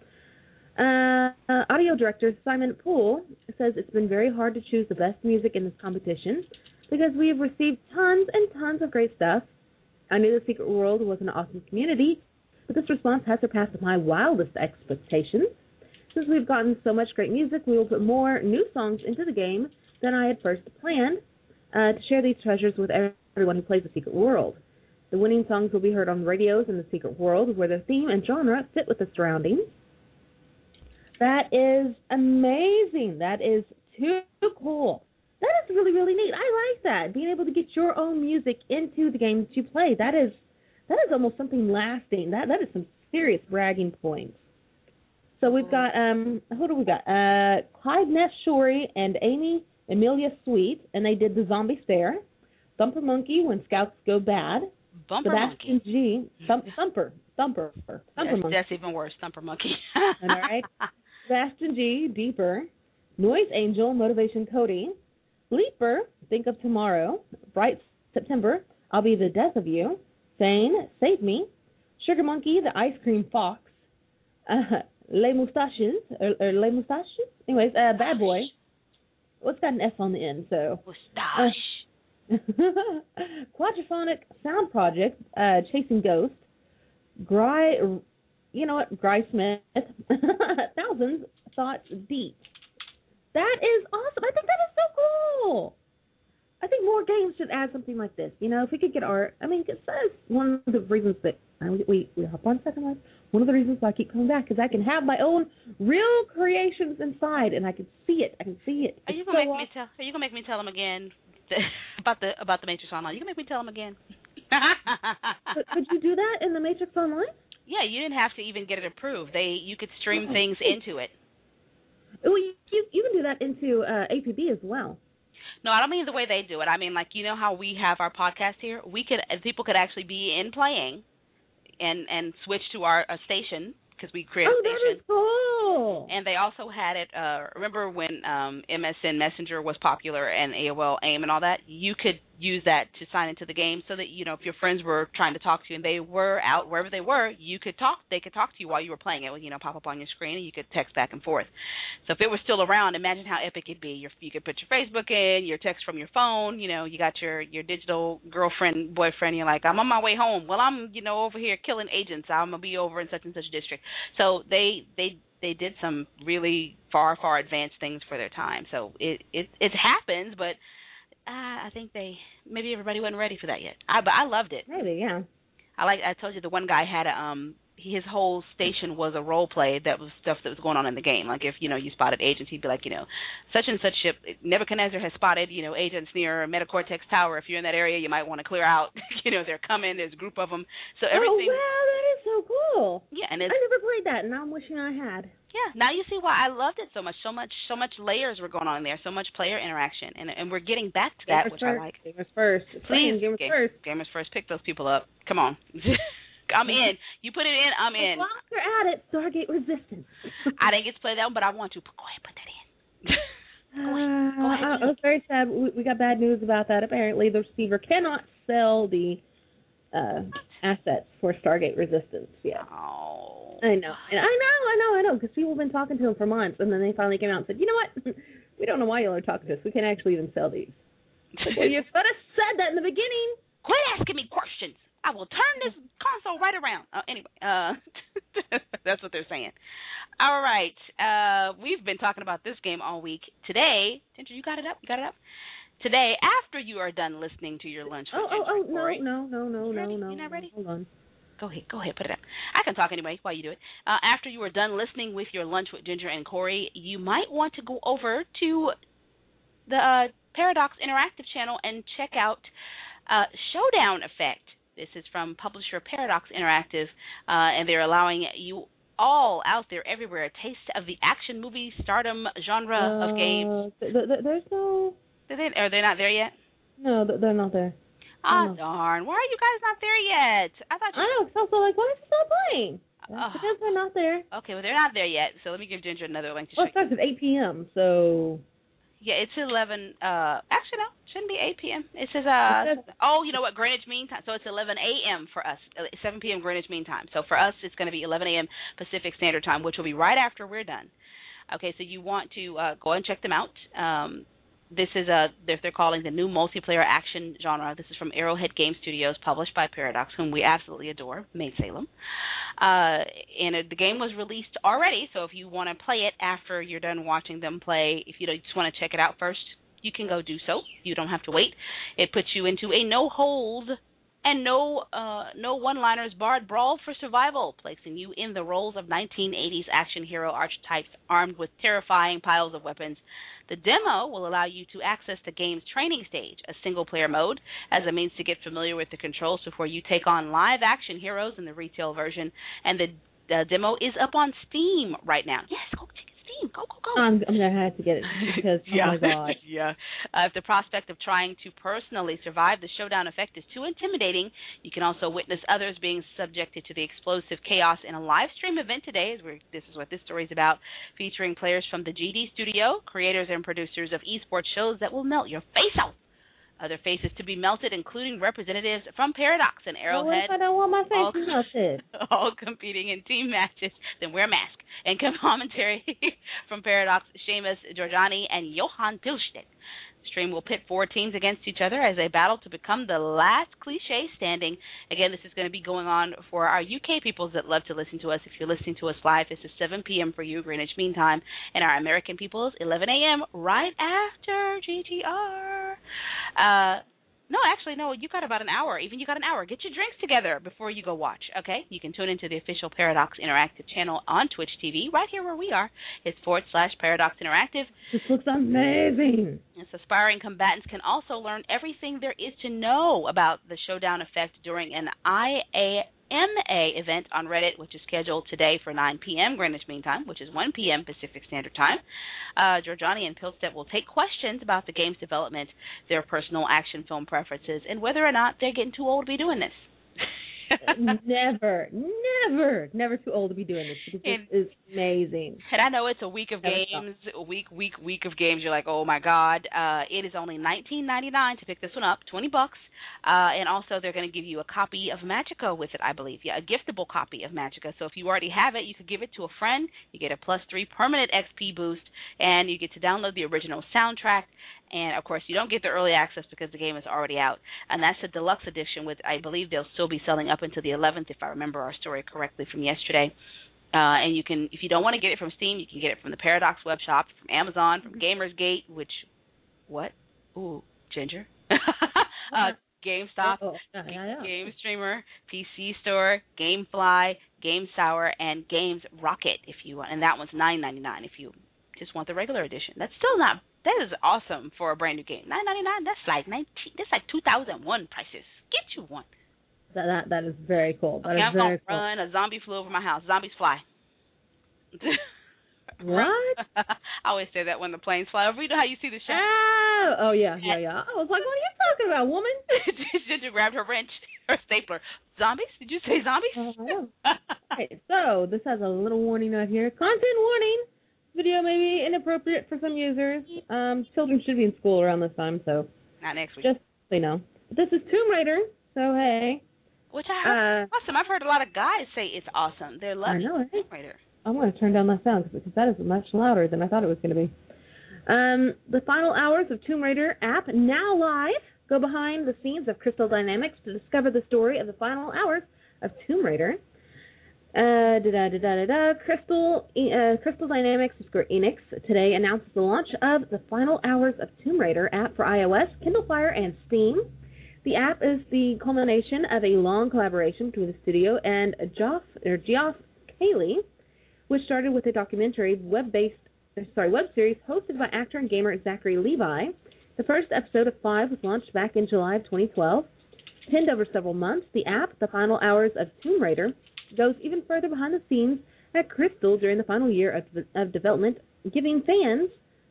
Uh, uh, audio director Simon Poole says it's been very hard to choose the best music in this competition because we have received tons and tons of great stuff. I knew the Secret World was an awesome community, but this response has surpassed my wildest expectations. Since we've gotten so much great music, we will put more new songs into the game than I had first planned uh, to share these treasures with everyone who plays the Secret World. The winning songs will be heard on radios in the Secret World, where the theme and genre fit with the surroundings. That is amazing. That is too cool. That is really, really neat. I like that. Being able to get your own music into the games you play. That is that is almost something lasting. That that is some serious bragging points. So we've got um who do we got? Uh Clyde Ness Shorey and Amy Amelia Sweet, and they did the Zombie Stare. Thumper Monkey, When Scouts Go Bad. Bumper Sebastian Monkey. G. Thump, thumper. Thumper. Thumper that's, Monkey. That's even worse. Thumper Monkey. All right. Sebastian G. Deeper. Noise Angel. Motivation Cody. Leaper. Think of Tomorrow. Bright September. I'll Be the Death of You. Sane. Save Me. Sugar Monkey. The Ice Cream Fox. Uh, Les Moustaches. Or, or Les Moustaches? Anyways, uh, Bad Boy. Well, it's got an S on the end, so. Moustache. Uh, Quadraphonic Sound Project, uh, Chasing Ghosts, Gry, you know what, Gry Smith, Thousands Thoughts Deep. That is awesome. I think that is so cool. I think more games should add something like this. You know, if we could get art, I mean, it says one of the reasons that, uh, we, we hop on second life, one of the reasons why I keep coming back is I can have my own real creations inside, and I can see it. I can see it. Are you it's gonna so make awesome. me tell? Are you gonna make me tell them again? about the about the Matrix Online. You can make me tell them again. but, could you do that in the Matrix Online? Yeah, you didn't have to even get it approved. They you could stream things into it. Well, you you, you can do that into uh, A P B as well. No, I don't mean the way they do it. I mean, like, you know how we have our podcast here? We could people could actually be in playing and and switch to our a station because we create oh, a station. Oh, that is cool. And they also had it, uh, remember when um, M S N Messenger was popular and A O L AIM and all that? You could use that to sign into the game so that, you know, if your friends were trying to talk to you and they were out wherever they were, you could talk, they could talk to you while you were playing. It would, you know, pop up on your screen and you could text back and forth. So if it was still around, imagine how epic it'd be. Your, you could put your Facebook in, your text from your phone, you know, you got your, your digital girlfriend, boyfriend, you're like, I'm on my way home. Well, I'm, you know, over here killing agents. I'm going to be over in such and such district. So they, they, they did some really far, far advanced things for their time. So it, it, it happens, but Uh, I think they maybe everybody wasn't ready for that yet. I but I loved it. Maybe, yeah. I like I told you the one guy had a um his whole station was a role play that was stuff that was going on in the game. Like if, you know, you spotted agents, he'd be like, you know, such and such ship, Nebuchadnezzar has spotted, you know, agents near Metacortex Tower. If you're in that area, you might want to clear out. You know, they're coming. There's a group of them. So everything. Oh, wow, that is so so cool. Yeah, and it's, I never played that, and I'm wishing I had. Yeah, now you see why I loved it so much. So much, so much layers were going on there. So much player interaction, and and we're getting back to that, Gamers which first. I like. Gamers first. Please, Gamers Ga- first. Gamers first. Pick those people up. Come on. I'm in. You put it in, I'm in. While you're at it, Stargate Resistance. I didn't get to play that one, but I want to. Go ahead, put that in. Go ahead. Go ahead. Uh, I was very sad. We, we got bad news about that. Apparently, the receiver cannot sell the uh, assets for Stargate Resistance yet. Oh. I know. And I know, I know, I know, because people have been talking to him for months, and then they finally came out and said, you know what? We don't know why y'all are talking to us. We can't actually even sell these. Like, well, you could have said that in the beginning. Quit asking me questions. I will turn this console right around. Uh, anyway, uh, that's what they're saying. All right. Uh, we've been talking about this game all week. Today, Ginger, you got it up? You got it up? Today, after you are done listening to your lunch. Oh, oh, oh, no, Corey, no, no, no, no, no. You not ready? Hold on. Go ahead. Go ahead. Put it up. I can talk anyway while you do it. Uh, after you are done listening with your lunch with Ginger and Corey, you might want to go over to the uh, Paradox Interactive channel and check out uh, Showdown Effect. This is from publisher Paradox Interactive, uh, and they're allowing you all out there everywhere a taste of the action movie stardom genre uh, of games. Th- th- there's no... Are they, are they not there yet? No, they're not there. Oh, darn. Why are you guys not there yet? I thought you... I know, it's also like, why is it still playing? Uh, because they're not there. Okay, well, they're not there yet, so let me give Ginger another link to Well, check. it starts at eight p.m., so... Yeah, it's eleven, uh, actually, no, shouldn't be eight p.m. It says, uh, it says, oh, you know what, Greenwich Mean Time. So it's eleven a.m. for us, seven p.m. Greenwich Mean Time. So for us, it's going to be eleven a.m. Pacific Standard Time, which will be right after we're done. Okay, so you want to uh, go and check them out. Um, this is a, they're, they're calling the new multiplayer action genre. This is from Arrowhead Game Studios, published by Paradox, whom we absolutely adore, Maid Salem. Uh, and it, the game was released already, so if you want to play it after you're done watching them play, if you just want to check it out first, you can go do so. You don't have to wait. It puts you into a no-hold and no uh, no one-liners barred brawl for survival, placing you in the roles of nineteen eighties action hero archetypes armed with terrifying piles of weapons. The demo will allow you to access the game's training stage, a single-player mode, as a means to get familiar with the controls before you take on live-action heroes in the retail version. And the, the demo is up on Steam right now. Yes, go check it, Steam. Go, go, go. I'm, I'm going to have to get it because, yeah. oh, my God. yeah. Uh, if the prospect of trying to personally survive the showdown effect is too intimidating, you can also witness others being subjected to the explosive chaos in a live stream event today. As we're, this is what this story is about, featuring players from the G D Studio, creators and producers of esports shows that will melt your face off. Other faces to be melted, including representatives from Paradox and Arrowhead. Well, if I don't want my face all, melted? all competing in team matches, then wear a mask. And commentary from Paradox, Seamus Georgiani and Johan Pilstedt. The stream will pit four teams against each other as they battle to become the last cliche standing. Again, this is going to be going on for our U K peoples that love to listen to us. If you're listening to us live, this is seven p.m. for you, Greenwich Mean Time. And our American peoples, eleven a.m. right after G T R. Uh, no, actually, no, you got about an hour. Even you got an hour. Get your drinks together before you go watch, okay? You can tune into the official Paradox Interactive channel on Twitch T V, right here where we are. It's forward slash Paradox Interactive. This looks amazing. And aspiring combatants can also learn everything there is to know about the showdown effect during an I A M A event on Reddit, which is scheduled today for nine p.m. Greenwich Mean Time, which is one p.m. Pacific Standard Time. Uh, Georgiani and Pilstedt will take questions about the game's development, their personal action film preferences, and whether or not they're getting too old to be doing this. never, never, never too old to be doing this because and, this is amazing. And I know it's a week of games, a week, week, week of games. You're like, oh my God! Uh, it is only nineteen ninety-nine to pick this one up, twenty bucks, uh, and also they're going to give you a copy of Magica with it, I believe. Yeah, a giftable copy of Magica. So if you already have it, you could give it to a friend. You get a plus three permanent X P boost, and you get to download the original soundtrack. And, of course, you don't get the early access because the game is already out. And that's a deluxe edition, with I believe they'll still be selling up until the eleventh, if I remember our story correctly from yesterday. Uh, and you can, if you don't want to get it from Steam, you can get it from the Paradox web shop, from Amazon, from Gamersgate, which, what? Ooh, Ginger. uh, GameStop, oh, yeah, yeah, yeah. Game Streamer, P C Store, GameFly, GameSour, and Games Rocket, if you want. And that one's nine ninety-nine if you just want the regular edition. That's still not. That is awesome for a brand new game. nine ninety-nine. That's like nineteen. That's like two thousand one prices. Get you one. That that, that is very cool. That Okay, is I'm very gonna run. A zombie flew over my house. Zombies fly. cool. What? I always say that when the planes fly over. You know how you see the shot? Oh, oh yeah, yeah, yeah. I was like, what are you talking about, woman? Ginger grabbed her wrench, her stapler. Zombies? Did you say zombies? Oh, okay, so this has a little warning note here. Content warning. Video may be inappropriate for some users. Um, children should be in school around this time, so Not next week. just so you know. But this is Tomb Raider, so hey. Which I heard Uh, awesome. I've heard a lot of guys say it's awesome. They're I loving know, right? Tomb Raider. I'm going to turn down that sound because that is much louder than I thought it was going to be. Um, the final hours of Tomb Raider app now live. Go behind the scenes of Crystal Dynamics to discover the story of the final hours of Tomb Raider. Uh, da da da da da. Crystal uh, Crystal Dynamics Square Enix today announced the launch of the final hours of Tomb Raider app for iOS, Kindle Fire, and Steam. The app is the culmination of a long collaboration between the studio and Geoff or Geoff Keighley, which started with a documentary web-based, sorry, web series hosted by actor and gamer Zachary Levi. The first episode of five was launched back in July of twenty twelve. Pinned over several months, the app, The Final Hours of Tomb Raider, goes even further behind the scenes at Crystal during the final year of, of development, giving fans,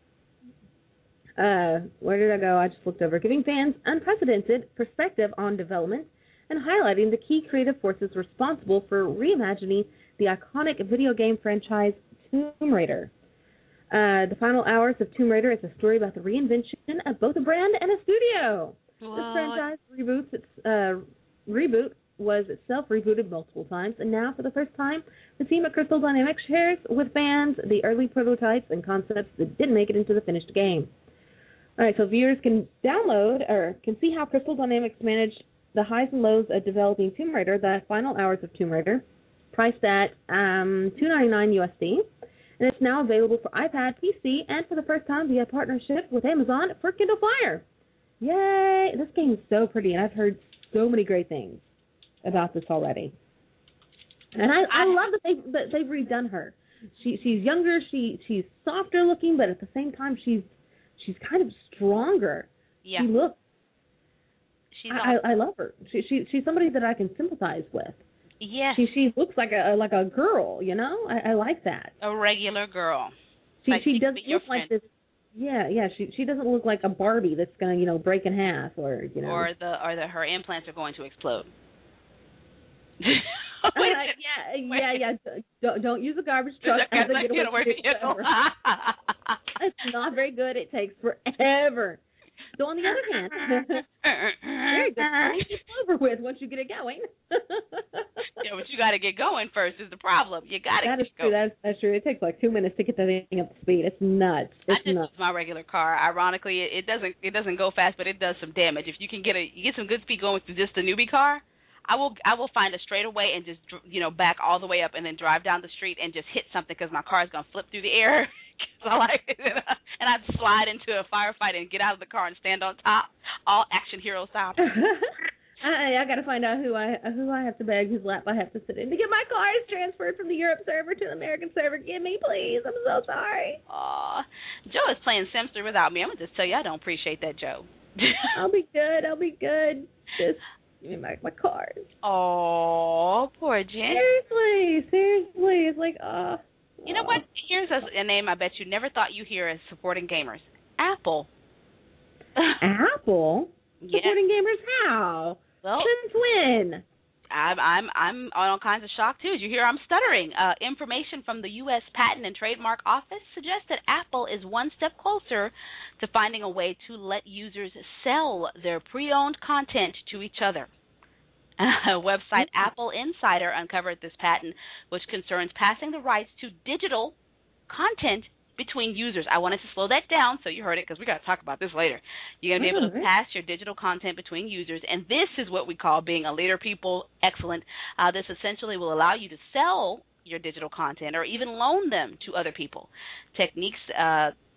uh, where did I go? I just looked over, giving fans unprecedented perspective on development and highlighting the key creative forces responsible for reimagining the iconic video game franchise Tomb Raider. Uh, the Final Hours of Tomb Raider is a story about the reinvention of both a brand and a studio. What? This franchise reboots its uh, reboot was itself rebooted multiple times, and now for the first time, the team at Crystal Dynamics shares with fans the early prototypes and concepts that didn't make it into the finished game. All right, so viewers can download or can see how Crystal Dynamics managed the highs and lows of developing Tomb Raider, the Final Hours of Tomb Raider, priced at um, two ninety-nine U S D, and it's now available for iPad, P C, and for the first time via partnership with Amazon for Kindle Fire. Yay! This game is so pretty, and I've heard so many great things about this already. And I, I love that they that they've redone her. She she's younger, she she's softer looking, but at the same time she's she's kind of stronger. Yeah. She looks. She's I, all, I love her. She she she's somebody that I can sympathize with. yeah. She she looks like a like a girl, you know. I, I like that. A regular girl. She Like she she could doesn't be your look like friend. this. Yeah, yeah. She she doesn't look like a Barbie that's gonna you know break in half or you know. Or the or the her implants are going to explode. Uh, yeah, yeah, yeah. Don't don't use a garbage truck as a getaway vehicle. It's not very good. It takes forever. So on the other hand, very good. It's over with once you get it going. Yeah, but you got to get going first. Is the problem? You got to. That is get true. going. That's that's true. It takes like two minutes to get the thing up to speed. It's nuts. It's I just nuts. use my regular car. Ironically, it, it doesn't it doesn't go fast, but it does some damage. If you can get a you get some good speed going with just the newbie car, I will I will find a straightaway and just you know back all the way up and then drive down the street and just hit something because my car is gonna flip through the air. Cause I like it. And I'd slide into a firefight and get out of the car and stand on top, all action hero style. I, I got to find out who I who I have to beg, whose lap I have to sit in to get my cars transferred from the Europe server to the American server. Give me, please. I'm so sorry. Aw, Joe is playing Simster without me. I'm gonna just tell you I don't appreciate that, Joe. I'll be good. I'll be good. Just give me my my cars. Oh, poor Jen. Seriously, seriously, it's like uh. You know what? Here's a, a name I bet you never thought you hear as supporting gamers. Apple. Apple? Yeah. Supporting gamers how? Well, Since when? I'm I'm I'm on all kinds of shock too. Did you hear I'm stuttering? Uh, information from the U S Patent and Trademark Office suggests that Apple is one step closer to finding a way to let users sell their pre-owned content to each other. Uh, website Apple Insider uncovered this patent, which concerns passing the rights to digital content between users. I wanted to slow that down so you heard it because we got to talk about this later. You're going to be able to pass your digital content between users, and this is what we call being a leader, people. Excellent. Uh, this essentially will allow you to sell your digital content or even loan them to other people. Techniques uh,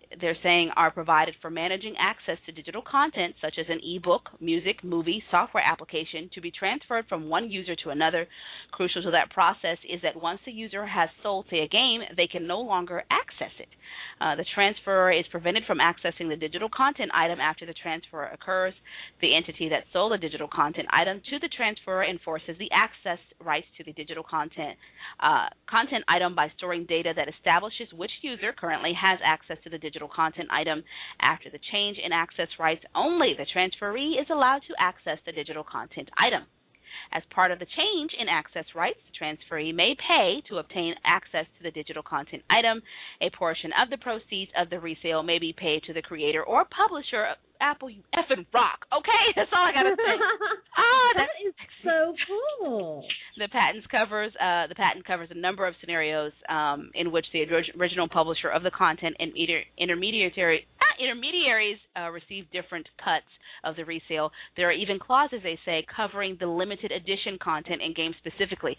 they're saying are provided for managing access to digital content such as an e-book, music, movie, software application to be transferred from one user to another. Crucial to that process is that once the user has sold, say, a game, they can no longer access it. Uh, the transferor is prevented from accessing the digital content item after the transfer occurs. The entity that sold the digital content item to the transferor enforces the access rights to the digital content uh, content item by storing data that establishes which user currently has access to the digital content item. After the change in access rights, only the transferee is allowed to access the digital content item. As part of the change in access rights, the transferee may pay to obtain access to the digital content item. A portion of the proceeds of the resale may be paid to the creator or publisher. Apple, you effing rock, okay? That's all I gotta say. Oh, that is so cool. The patents covers uh, the patent covers a number of scenarios um, in which the original publisher of the content and inter- intermediary uh, intermediaries uh, receive different cuts of the resale. There are even clauses, they say, covering the limited edition content and games specifically.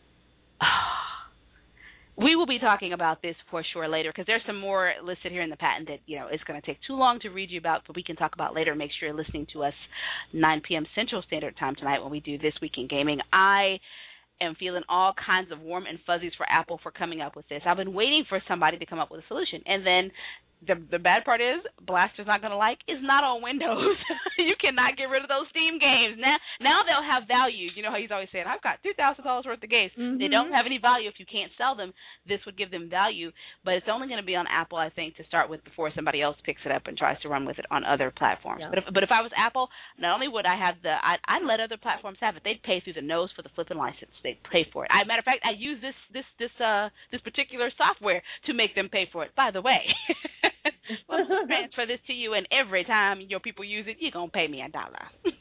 We will be talking about this for sure later because there's some more listed here in the patent that, you know, it's going to take too long to read you about, but we can talk about later. Make sure you're listening to us nine p.m. Central Standard Time tonight when we do This Week in Gaming. I am feeling all kinds of warm and fuzzies for Apple for coming up with this. I've been waiting for somebody to come up with a solution, and then the the bad part is Blaster's not going to like is not on Windows. You cannot get rid of those Steam games. Now now they'll have value. You know how he's always saying, I've got two thousand dollars worth of games. Mm-hmm. They don't have any value if you can't sell them. This would give them value, but it's only going to be on Apple, I think, to start with before somebody else picks it up and tries to run with it on other platforms. Yeah. But if but if I was Apple, not only would I have the, I'd, I'd let other platforms have it. They'd pay through the nose for the flipping license. They'd pay for it. I, matter of fact, I use this this this uh this particular software to make them pay for it. By the way. Well, I'll transfer this to you, and every time your people use it, you're going to pay me a dollar.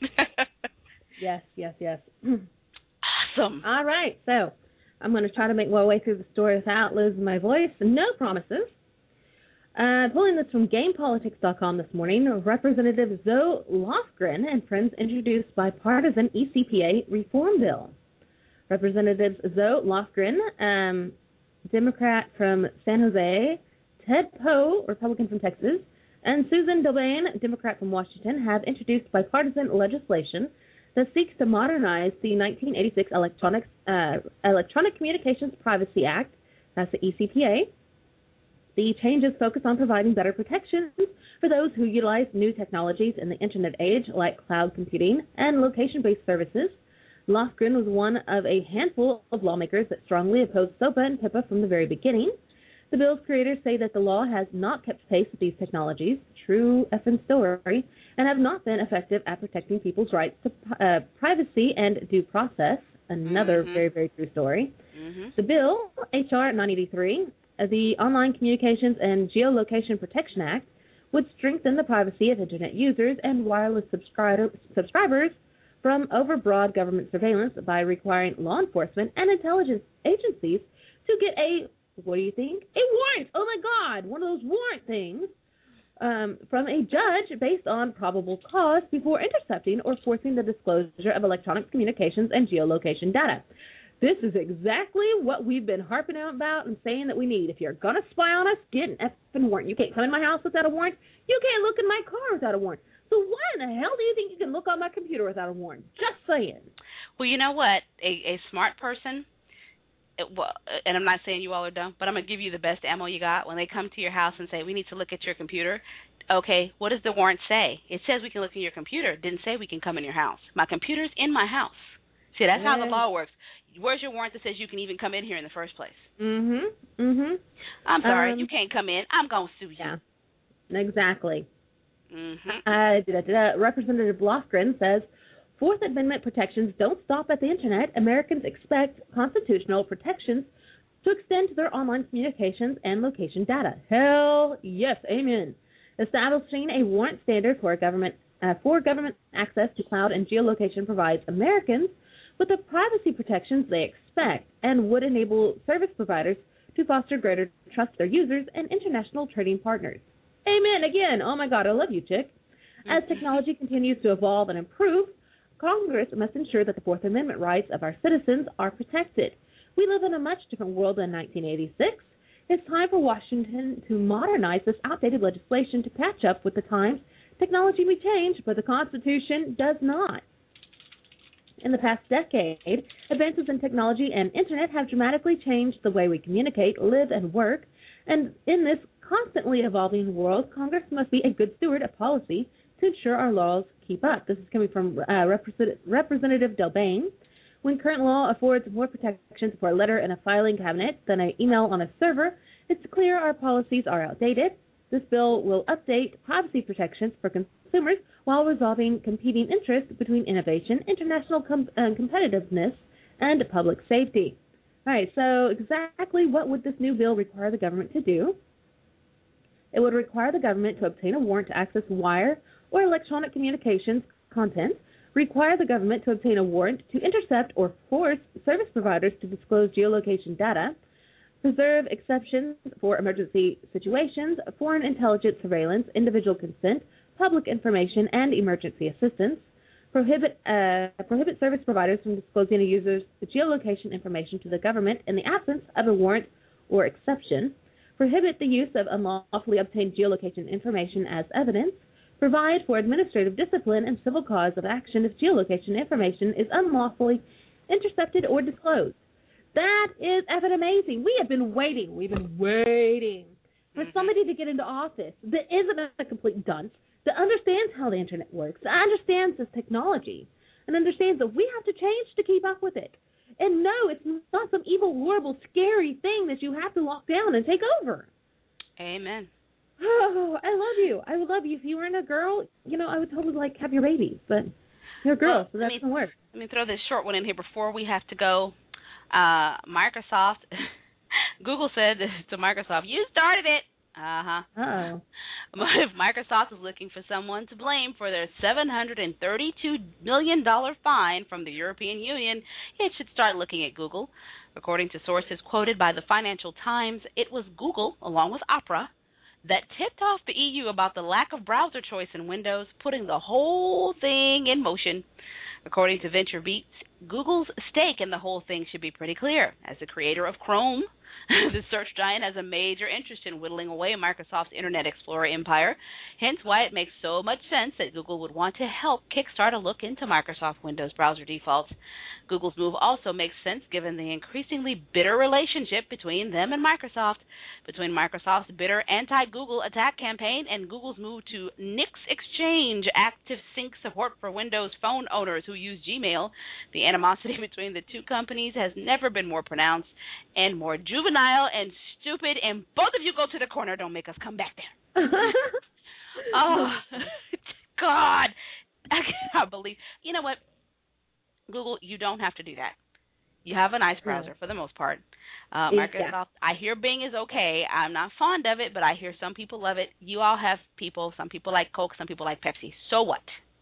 Yes, yes, yes. Awesome. All right, so I'm going to try to make my way through the story without losing my voice. No promises. Uh, pulling this from Game Politics dot com this morning, Representative Zoe Lofgren and friends introduced bipartisan E C P A reform bill. Representatives Zoe Lofgren, um, Democrat from San Jose, Ted Poe, Republican from Texas, and Susan Dobain, Democrat from Washington, have introduced bipartisan legislation that seeks to modernize the nineteen eighty-six Electronics, uh, Electronic Communications Privacy Act, that's the E C P A. The changes focus on providing better protections for those who utilize new technologies in the Internet age, like cloud computing and location-based services. Lofgren was one of a handful of lawmakers that strongly opposed SOPA and PIPA from the very beginning. The bill's creators say that the law has not kept pace with these technologies, true effing story, and have not been effective at protecting people's rights to uh, privacy and due process, another mm-hmm. very, very true story. Mm-hmm. The bill, H R nine eighty-three, uh, the Online Communications and Geolocation Protection Act, would strengthen the privacy of Internet users and wireless subscriber, subscribers from overbroad government surveillance by requiring law enforcement and intelligence agencies to get a What do you think? A warrant. Oh, my God. One of those warrant things um, from a judge based on probable cause before intercepting or forcing the disclosure of electronic communications and geolocation data. This is exactly what we've been harping about and saying that we need. If you're going to spy on us, get an effing warrant. You can't come in my house without a warrant. You can't look in my car without a warrant. So why in the hell do you think you can look on my computer without a warrant? Just saying. Well, you know what? A, a smart person, It, well, and I'm not saying you all are dumb, but I'm going to give you the best ammo you got. When they come to your house and say, we need to look at your computer, okay, what does the warrant say? It says we can look in your computer. It didn't say we can come in your house. My computer's in my house. See, that's yeah. how the law works. Where's your warrant that says you can even come in here in the first place? Mm-hmm. Mm-hmm. I'm sorry, um, you can't come in. I'm going to sue you. Yeah, exactly. Mm-hmm. Uh, da, da, da. Representative Lofgren says, Fourth Amendment protections don't stop at the Internet. Americans expect constitutional protections to extend to their online communications and location data. Hell yes, amen. Establishing a warrant standard for government uh, for government access to cloud and geolocation provides Americans with the privacy protections they expect and would enable service providers to foster greater trust of their users and international trading partners. Amen again. Oh, my God, I love you, chick. As technology continues to evolve and improve, Congress must ensure that the Fourth Amendment rights of our citizens are protected. We live in a much different world than nineteen eighty-six. It's time for Washington to modernize this outdated legislation to catch up with the times. Technology may change, but the Constitution does not. In the past decade, advances in technology and Internet have dramatically changed the way we communicate, live, and work. And in this constantly evolving world, Congress must be a good steward of policy to ensure our laws keep up. This is coming from uh, Representative, Representative Delbane. When current law affords more protections for a letter in a filing cabinet than an email on a server, it's clear our policies are outdated. This bill will update privacy protections for consumers while resolving competing interests between innovation, international com- uh, competitiveness, and public safety. All right, so exactly what would this new bill require the government to do? It would require the government to obtain a warrant to access wire or electronic communications content, require the government to obtain a warrant to intercept or force service providers to disclose geolocation data, preserve exceptions for emergency situations, foreign intelligence surveillance, individual consent, public information, and emergency assistance, prohibit uh, prohibit service providers from disclosing a user's geolocation information to the government in the absence of a warrant or exception, prohibit the use of unlawfully obtained geolocation information as evidence, provide for administrative discipline and civil cause of action if geolocation information is unlawfully intercepted or disclosed. That is effing amazing. We have been waiting. We've been waiting for somebody to get into office that isn't a complete dunce, that understands how the Internet works, that understands this technology, and understands that we have to change to keep up with it. And no, it's not some evil, horrible, scary thing that you have to lock down and take over. Amen. Oh, I love you. I would love you. If you weren't a girl, you know, I would totally, like, have your babies. But you're a girl, well, so that doesn't work. Let me throw this short one in here before we have to go. Uh, Microsoft, Google said to Microsoft, you started it. Uh-huh. Uh-oh. Microsoft is looking for someone to blame for their seven hundred thirty-two million dollars fine from the European Union. It should start looking at Google. According to sources quoted by the Financial Times, it was Google, along with Opera, that tipped off the E U about the lack of browser choice in Windows, putting the whole thing in motion. According to VentureBeat, Google's stake in the whole thing should be pretty clear. As the creator of Chrome, the search giant has a major interest in whittling away Microsoft's Internet Explorer empire, hence why it makes so much sense that Google would want to help kickstart a look into Microsoft Windows browser defaults. Google's move also makes sense given the increasingly bitter relationship between them and Microsoft. Between Microsoft's bitter anti-Google attack campaign and Google's move to nix exchange active sync support for Windows Phone owners who use Gmail, the animosity between the two companies has never been more pronounced and more juvenile and stupid, and both of you go to the corner. Don't make us come back there. Oh, God. I cannot believe. You know what? Google, you don't have to do that. You have a nice browser for the most part. Uh, Microsoft, I hear Bing is okay. I'm not fond of it, but I hear some people love it. You all have people. Some people like Coke. Some people like Pepsi. So what?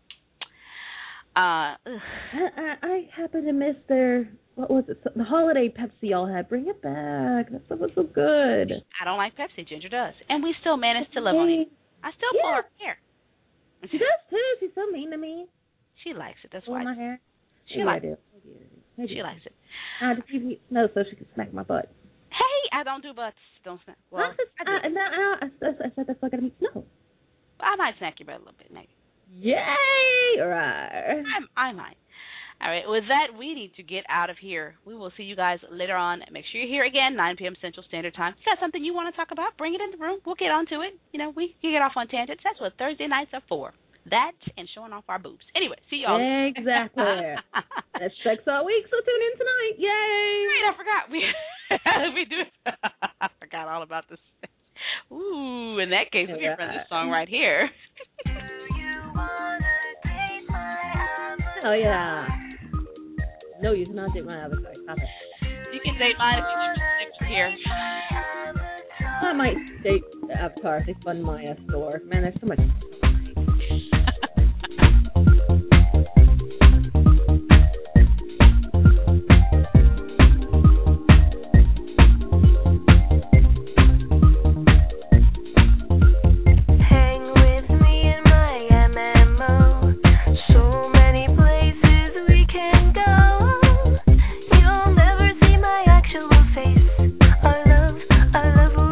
Uh, I, I, I happen to miss their, what was it, the holiday Pepsi y'all had. Bring it back. That stuff was so good. I don't like Pepsi. Ginger does. And we still manage to love on it. I still yeah. pull her hair. She does, too. She's so mean to me. She likes it. That's pull why. my hair. She Maybe likes I do. it. She likes it. I just give you snow so she can smack my butt. Hey, I don't do butts. Don't smack. Well, I, just, I, do. I, no, I, I, I said that's not going to be snow. I might smack your butt a little bit, maybe. Yay! All right. I, I might. All right. With that, we need to get out of here. We will see you guys later on. Make sure you're here again, nine p.m. Central Standard Time. If you got something you want to talk about, bring it in the room. We'll get onto it. You know, we can get off on tangents. That's what Thursday nights are for. That and showing off our boobs. Anyway, see y'all. Exactly. That's Sex All Week, so tune in tonight. Yay! Right, I forgot. We we do. I forgot all about this. Ooh, in that case, we can run this song right here. Oh, yeah. No, you cannot date my avatar. Stop it. You can date mine if you keep it here. I might date the avatar if they fund my uh, store. Man, there's so much. I love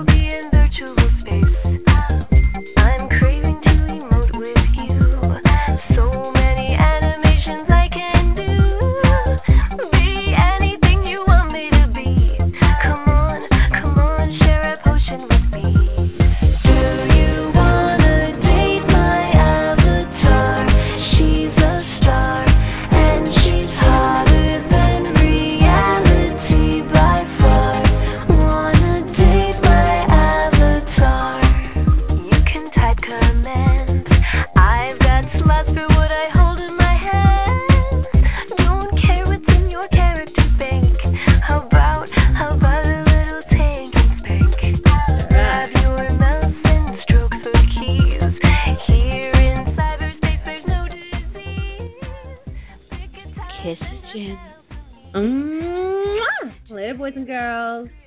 Kisses, Jen. Mwah! Later, boys and girls.